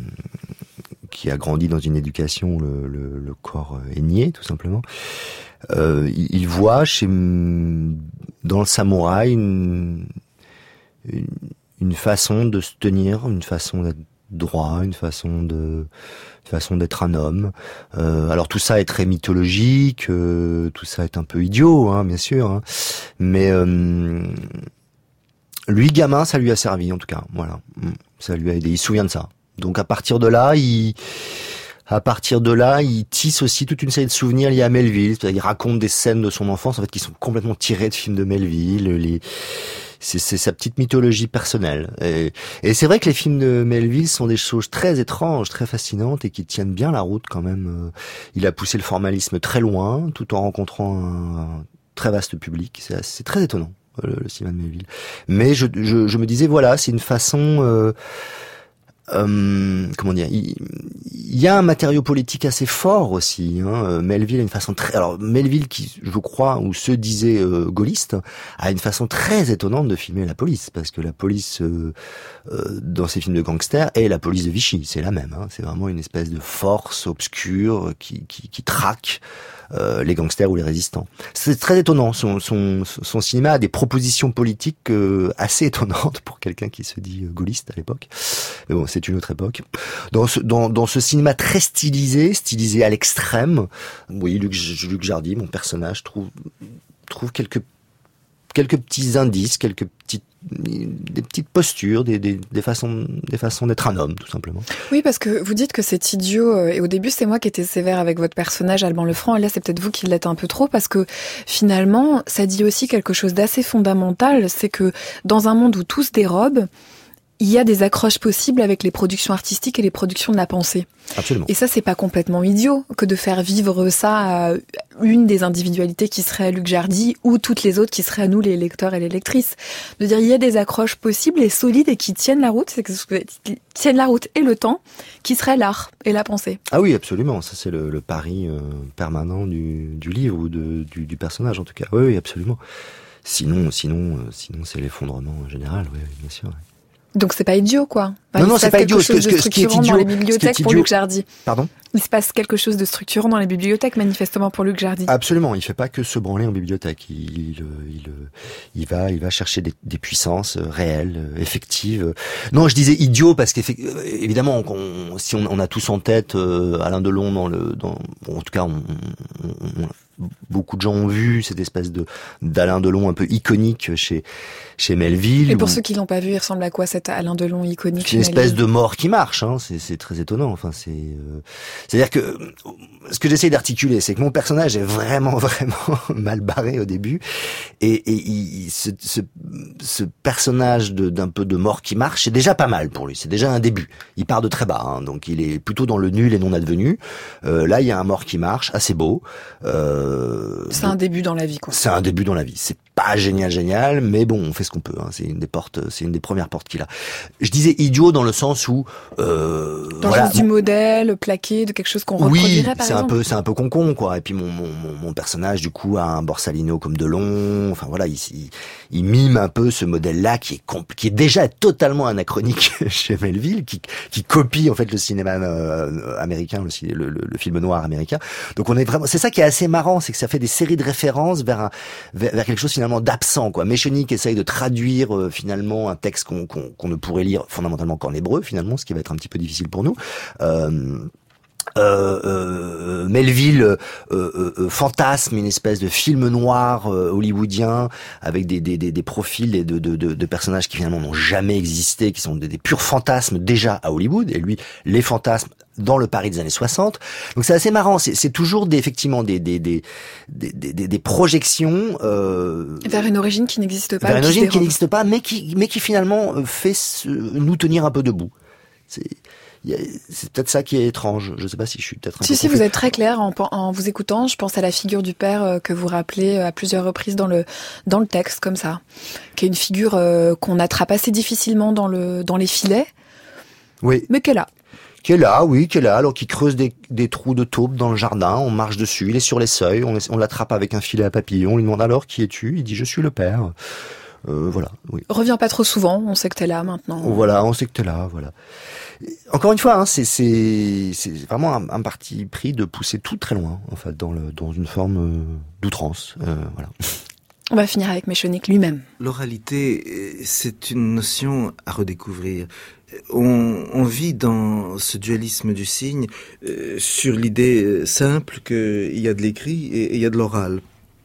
qui a grandi dans une éducation, le, le, le corps est nié, tout simplement, euh, il, il voit chez, dans le samouraï une, une, une façon de se tenir, une façon d'être droit, une façon de une façon d'être un homme. Euh, alors tout ça est très mythologique, euh, tout ça est un peu idiot, hein, bien sûr. Hein, mais euh, lui, gamin, ça lui a servi en tout cas. Voilà, ça lui a aidé. Il se souvient de ça. Donc à partir de là, il à partir de là, il tisse aussi toute une série de souvenirs liés à Melville. Il raconte des scènes de son enfance en fait qui sont complètement tirées de films de Melville. Les C'est, c'est sa petite mythologie personnelle. Et, et c'est vrai que les films de Melville sont des choses très étranges, très fascinantes et qui tiennent bien la route quand même. Il a poussé le formalisme très loin, tout en rencontrant un, un très vaste public. C'est, c'est très étonnant, le, le cinéma de Melville. Mais je, je, je me disais, voilà, c'est une façon... Euh, Euh, comment dire, il, il y a un matériau politique assez fort aussi. Hein. Melville a une façon très, alors Melville qui, je crois, ou se disait euh, gaulliste, a une façon très étonnante de filmer la police, parce que la police euh, euh, dans ces films de gangsters est la police de Vichy, c'est la même. Hein. C'est vraiment une espèce de force obscure qui, qui, qui traque euh, les gangsters ou les résistants. C'est très étonnant. Son, son, son cinéma a des propositions politiques euh, assez étonnantes pour quelqu'un qui se dit gaulliste à l'époque. Mais bon, c'est une autre époque. Dans ce, dans, dans ce cinéma très stylisé, stylisé à l'extrême, oui, Luc, Luc Jardy, mon personnage, trouve, trouve quelques, quelques petits indices, quelques petites, des petites postures, des, des, des façons, des façons d'être un homme, tout simplement. Oui, parce que vous dites que c'est idiot, et au début, c'est moi qui étais sévère avec votre personnage, Albin Lefranc, et là, c'est peut-être vous qui l'êtes un peu trop, parce que finalement, ça dit aussi quelque chose d'assez fondamental, c'est que dans un monde où tout se dérobe, il y a des accroches possibles avec les productions artistiques et les productions de la pensée. Absolument. Et ça, c'est pas complètement idiot que de faire vivre ça à une des individualités qui serait à Luc Jardy ou toutes les autres qui seraient à nous, les lecteurs et les lectrices. De dire, il y a des accroches possibles et solides et qui tiennent la route, c'est que qui tiennent la route et le temps, qui serait l'art et la pensée. Ah oui, absolument. Ça, c'est le, le pari euh, permanent du, du livre ou de, du, du personnage, en tout cas. Oui, oui, absolument. Sinon, sinon, euh, sinon c'est l'effondrement général, oui, bien sûr. Oui. Donc c'est pas idiot, quoi. Enfin, non, non, c'est pas idiot. Ce, ce, ce qui est idiot dans les bibliothèques pour Luc Jardy. Pardon ? Il se passe quelque chose de structurant dans les bibliothèques, manifestement, pour Luc Jardy. Absolument. Il fait pas que se branler en bibliothèque. Il, il, il, il va, il va chercher des, des puissances réelles, effectives. Non, je disais idiot parce qu'évidemment, on, si on, on a tous en tête euh, Alain Delon dans le, dans, bon, en tout cas, on, on, on beaucoup de gens ont vu cette espèce de d'Alain Delon un peu iconique chez chez Melville. Et pour où... ceux qui l'ont pas vu, il ressemble à quoi cet Alain Delon iconique chez Une Melville ? espèce de mort qui marche, hein. C'est, c'est très étonnant. Enfin, c'est euh... c'est-à-dire que ce que j'essaie d'articuler, c'est que mon personnage est vraiment vraiment mal barré au début, et, et il, ce, ce, ce personnage de, d'un peu de mort qui marche, c'est déjà pas mal pour lui. C'est déjà un début. Il part de très bas, hein. Donc il est plutôt dans le nul et non advenu. Euh, là, il y a un mort qui marche, assez beau. Euh, C'est un début dans la vie, quoi. C'est un début dans la vie. C'est pas génial, génial, mais bon, on fait ce qu'on peut. Hein. C'est une des portes, c'est une des premières portes qu'il a. Je disais idiot dans le sens où, euh, dans voilà, le sens du modèle plaqué, de quelque chose qu'on oui, reproduirait, par c'est exemple. un peu, c'est un peu concon, quoi. Et puis mon, mon, mon, mon personnage, du coup, a un Borsalino comme Delon. Enfin voilà, il, il, il mime un peu ce modèle-là qui est compl- qui est déjà totalement anachronique chez Melville, qui, qui copie en fait le cinéma euh, américain, le, le, le film noir américain. Donc on est vraiment, c'est ça qui est assez marrant, c'est que ça fait des séries de références vers un, vers, vers quelque chose finalement d'absent, quoi. Méchonique essaye de traduire euh, finalement un texte qu'on, qu'on, qu'on ne pourrait lire fondamentalement qu'en hébreu, finalement, ce qui va être un petit peu difficile pour nous. Euh, Euh, euh, Melville euh, euh, euh, fantasme une espèce de film noir euh, hollywoodien avec des, des, des, des profils de, de, de, de personnages qui finalement n'ont jamais existé, qui sont des, des purs fantasmes déjà à Hollywood, et lui les fantasmes dans le Paris des années soixante. Donc c'est assez marrant, c'est, c'est toujours des, effectivement des, des, des, des, des, des projections euh, vers une origine qui n'existe pas. Vers une origine qui n'existe pas, mais qui, mais qui finalement fait se, nous tenir un peu debout. C'est C'est peut-être ça qui est étrange. Je ne sais pas si je suis peut-être un si, peu Si, confus. vous êtes très clair en, en vous écoutant. Je pense à la figure du père que vous rappelez à plusieurs reprises dans le dans le texte, comme ça, qui est une figure euh, qu'on attrape assez difficilement dans le dans les filets. Oui. Mais qu'elle a. Qui est là, oui, qui est là, alors qui creuse des, des trous de taupe dans le jardin, on marche dessus, il est sur les seuils, on, on l'attrape avec un filet à papillon, on lui demande alors qui es-tu ? Il dit je suis le père. Euh, voilà, oui. Reviens pas trop souvent, on sait que t'es là maintenant. Voilà, on sait que t'es là, voilà. Encore une fois, hein, c'est, c'est, c'est vraiment un, un parti pris de pousser tout très loin, en fait, dans, le, dans une forme euh, d'outrance, euh, voilà. On va finir avec Méchonic lui-même. L'oralité, c'est une notion à redécouvrir. On, on vit dans ce dualisme du signe euh, sur l'idée simple qu'il y a de l'écrit et il y a de l'oral.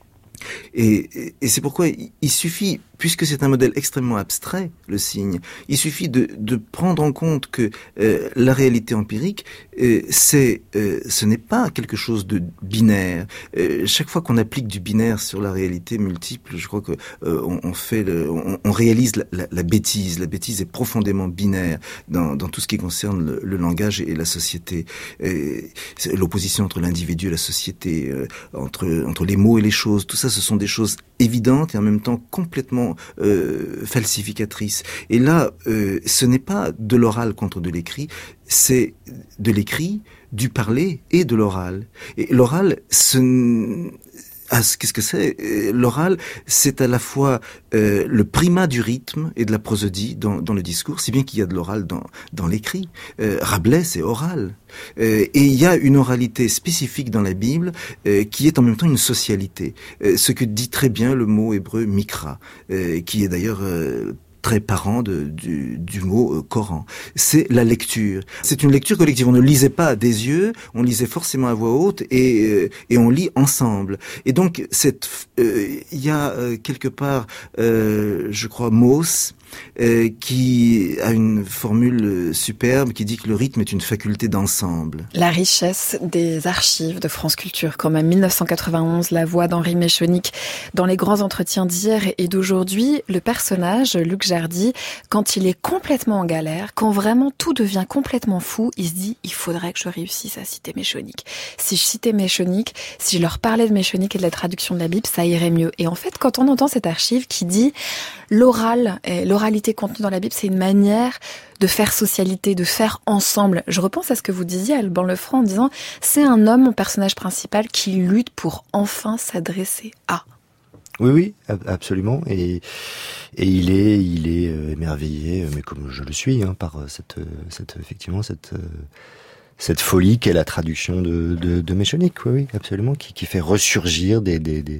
Et, et, et c'est pourquoi il suffit, puisque c'est un modèle extrêmement abstrait, le signe, il suffit de, de prendre en compte que euh, la réalité empirique, euh, c'est, euh, ce n'est pas quelque chose de binaire. Euh, chaque fois qu'on applique du binaire sur la réalité multiple, je crois que euh, on, on fait, le, on, on réalise la, la, la bêtise. La bêtise est profondément binaire dans, dans tout ce qui concerne le, le langage et la société. Et l'opposition entre l'individu et la société, euh, entre entre les mots et les choses, tout ça, ce sont des choses évidentes et en même temps complètement euh, falsificatrices. Et là, euh, ce n'est pas de l'oral contre de l'écrit, c'est de l'écrit, du parler et de l'oral. Et l'oral, ce... Ah, qu'est-ce que c'est ? L'oral, c'est à la fois euh, le primat du rythme et de la prosodie dans, dans le discours, si bien qu'il y a de l'oral dans, dans l'écrit. Euh, Rabelais, c'est oral. Euh, et il y a une oralité spécifique dans la Bible euh, qui est en même temps une socialité. Euh, ce que dit très bien le mot hébreu mikra, euh, qui est d'ailleurs... Euh, très parent de, du, du mot euh, Coran. C'est la lecture. C'est une lecture collective. On ne lisait pas des yeux, on lisait forcément à voix haute et, euh, et on lit ensemble. Et donc, cette, euh, il y a euh, quelque part, euh, je crois, Mauss, Euh, qui a une formule superbe qui dit que le rythme est une faculté d'ensemble. La richesse des archives de France Culture, quand même. dix-neuf cent quatre-vingt-onze, la voix d'Henri Méchonic dans les grands entretiens d'hier et d'aujourd'hui. Le personnage, Luc Jardy, quand il est complètement en galère, quand vraiment tout devient complètement fou, il se dit, il faudrait que je réussisse à citer Méchonic. Si je citais Méchonic, si je leur parlais de Méchonic et de la traduction de la Bible, ça irait mieux. Et en fait, quand on entend cette archive qui dit l'oral, et l'oralité contenue dans la Bible, c'est une manière de faire socialité, de faire ensemble. Je repense à ce que vous disiez, Alban Lefranc, en disant c'est un homme, mon personnage principal, qui lutte pour enfin s'adresser à. Oui, oui, absolument. Et, et il est, il est euh, émerveillé, mais comme je le suis, hein, par cette, cette, effectivement, cette, cette folie qu'est la traduction de, de, de Méchonic, oui, oui, absolument, qui, qui fait ressurgir des, des, des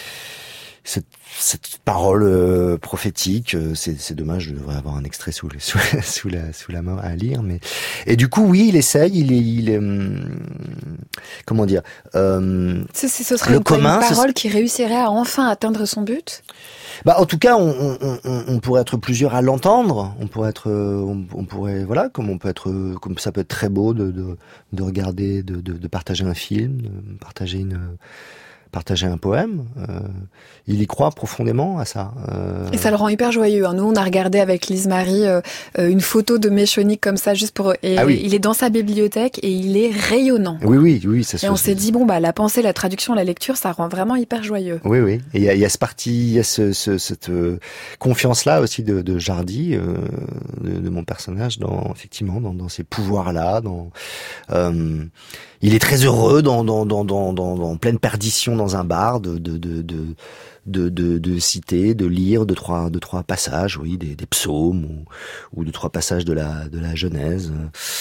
cette, cette parole euh, prophétique. C'est, c'est dommage, je devrais avoir un extrait sous, sous, sous la, sous la main à lire, mais et du coup, oui, il essaye, il est, il est, hum, comment dire, euh, ce, ce serait le une, commun, une parole ce... qui réussirait à enfin atteindre son but. Bah, en tout cas, on, on, on, on pourrait être plusieurs à l'entendre. On pourrait être, on, on pourrait, voilà, comme on peut être, comme ça peut être très beau de, de, de regarder, de, de, de partager un film, de partager une. partager un poème, euh, il y croit profondément à ça. Euh... Et ça le rend hyper joyeux. Hein. Nous, on a regardé avec Lise-Marie euh, une photo de Méchonic comme ça, juste pour. Et ah oui. Il est dans sa bibliothèque et il est rayonnant. Oui, oui, oui. Ça et on se... s'est dit bon bah la pensée, la traduction, la lecture, ça rend vraiment hyper joyeux. Oui, oui. Et il y a, y a ce parti, il y a ce, ce, cette euh, confiance-là aussi de, de Jardy, euh, de, de mon personnage, dans effectivement dans, dans ces pouvoirs-là, dans. Euh, Il est très heureux dans dans dans dans dans, dans pleine perdition dans un bar de de de de de, de, de citer, de lire deux trois deux trois passages, oui, des, des psaumes ou ou deux trois passages de la de la Genèse.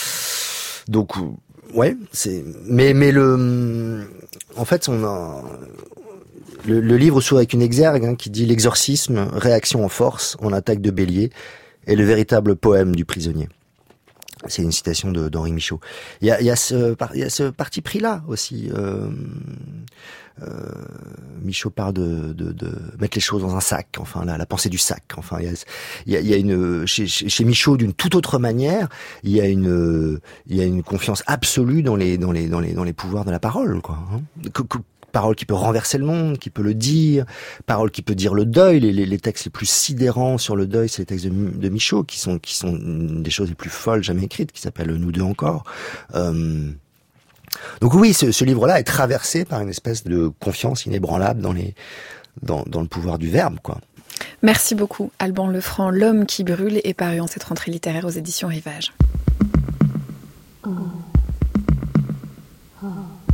Donc ouais, c'est mais mais le en fait on a le, le livre s'ouvre avec une exergue hein, qui dit l'exorcisme, réaction en force, en attaque de bélier, est le véritable poème du prisonnier. C'est une citation de, d'Henri Michaud. Il y a, il y a ce, il y a ce parti pris-là aussi. Euh, euh, Michaud parle de, de, de mettre les choses dans un sac. Enfin, la, la pensée du sac. Enfin, il y a, il y a, il y a une chez, chez Michaud d'une toute autre manière. Il y a une, il y a une confiance absolue dans les, dans les, dans les, dans les pouvoirs de la parole, quoi. Hein. Que, que, parole qui peut renverser le monde, qui peut le dire, parole qui peut dire le deuil. Les, les, les textes les plus sidérants sur le deuil, c'est les textes de, de Michaud, qui sont qui sont des choses les plus folles jamais écrites, qui s'appellent Nous deux encore. Euh, donc oui, ce, ce livre-là est traversé par une espèce de confiance inébranlable dans les dans, dans le pouvoir du verbe, quoi. Merci beaucoup, Alban Lefranc. L'homme qui brûle est paru en cette rentrée littéraire aux éditions Rivage. Oh. Oh.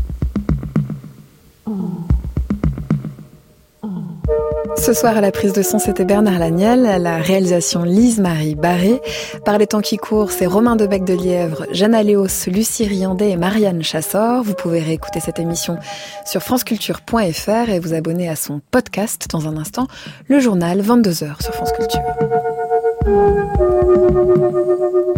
Ce soir à la prise de son, c'était Bernard Laniel, à la réalisation Lise-Marie Barré. Par les temps qui courent, c'est Romain Debec de Lièvre, Jeanne Aléos, Lucie Riandet et Marianne Chassor. Vous pouvez réécouter cette émission sur franceculture point f r et vous abonner à son podcast dans un instant, le journal vingt-deux heures sur France Culture.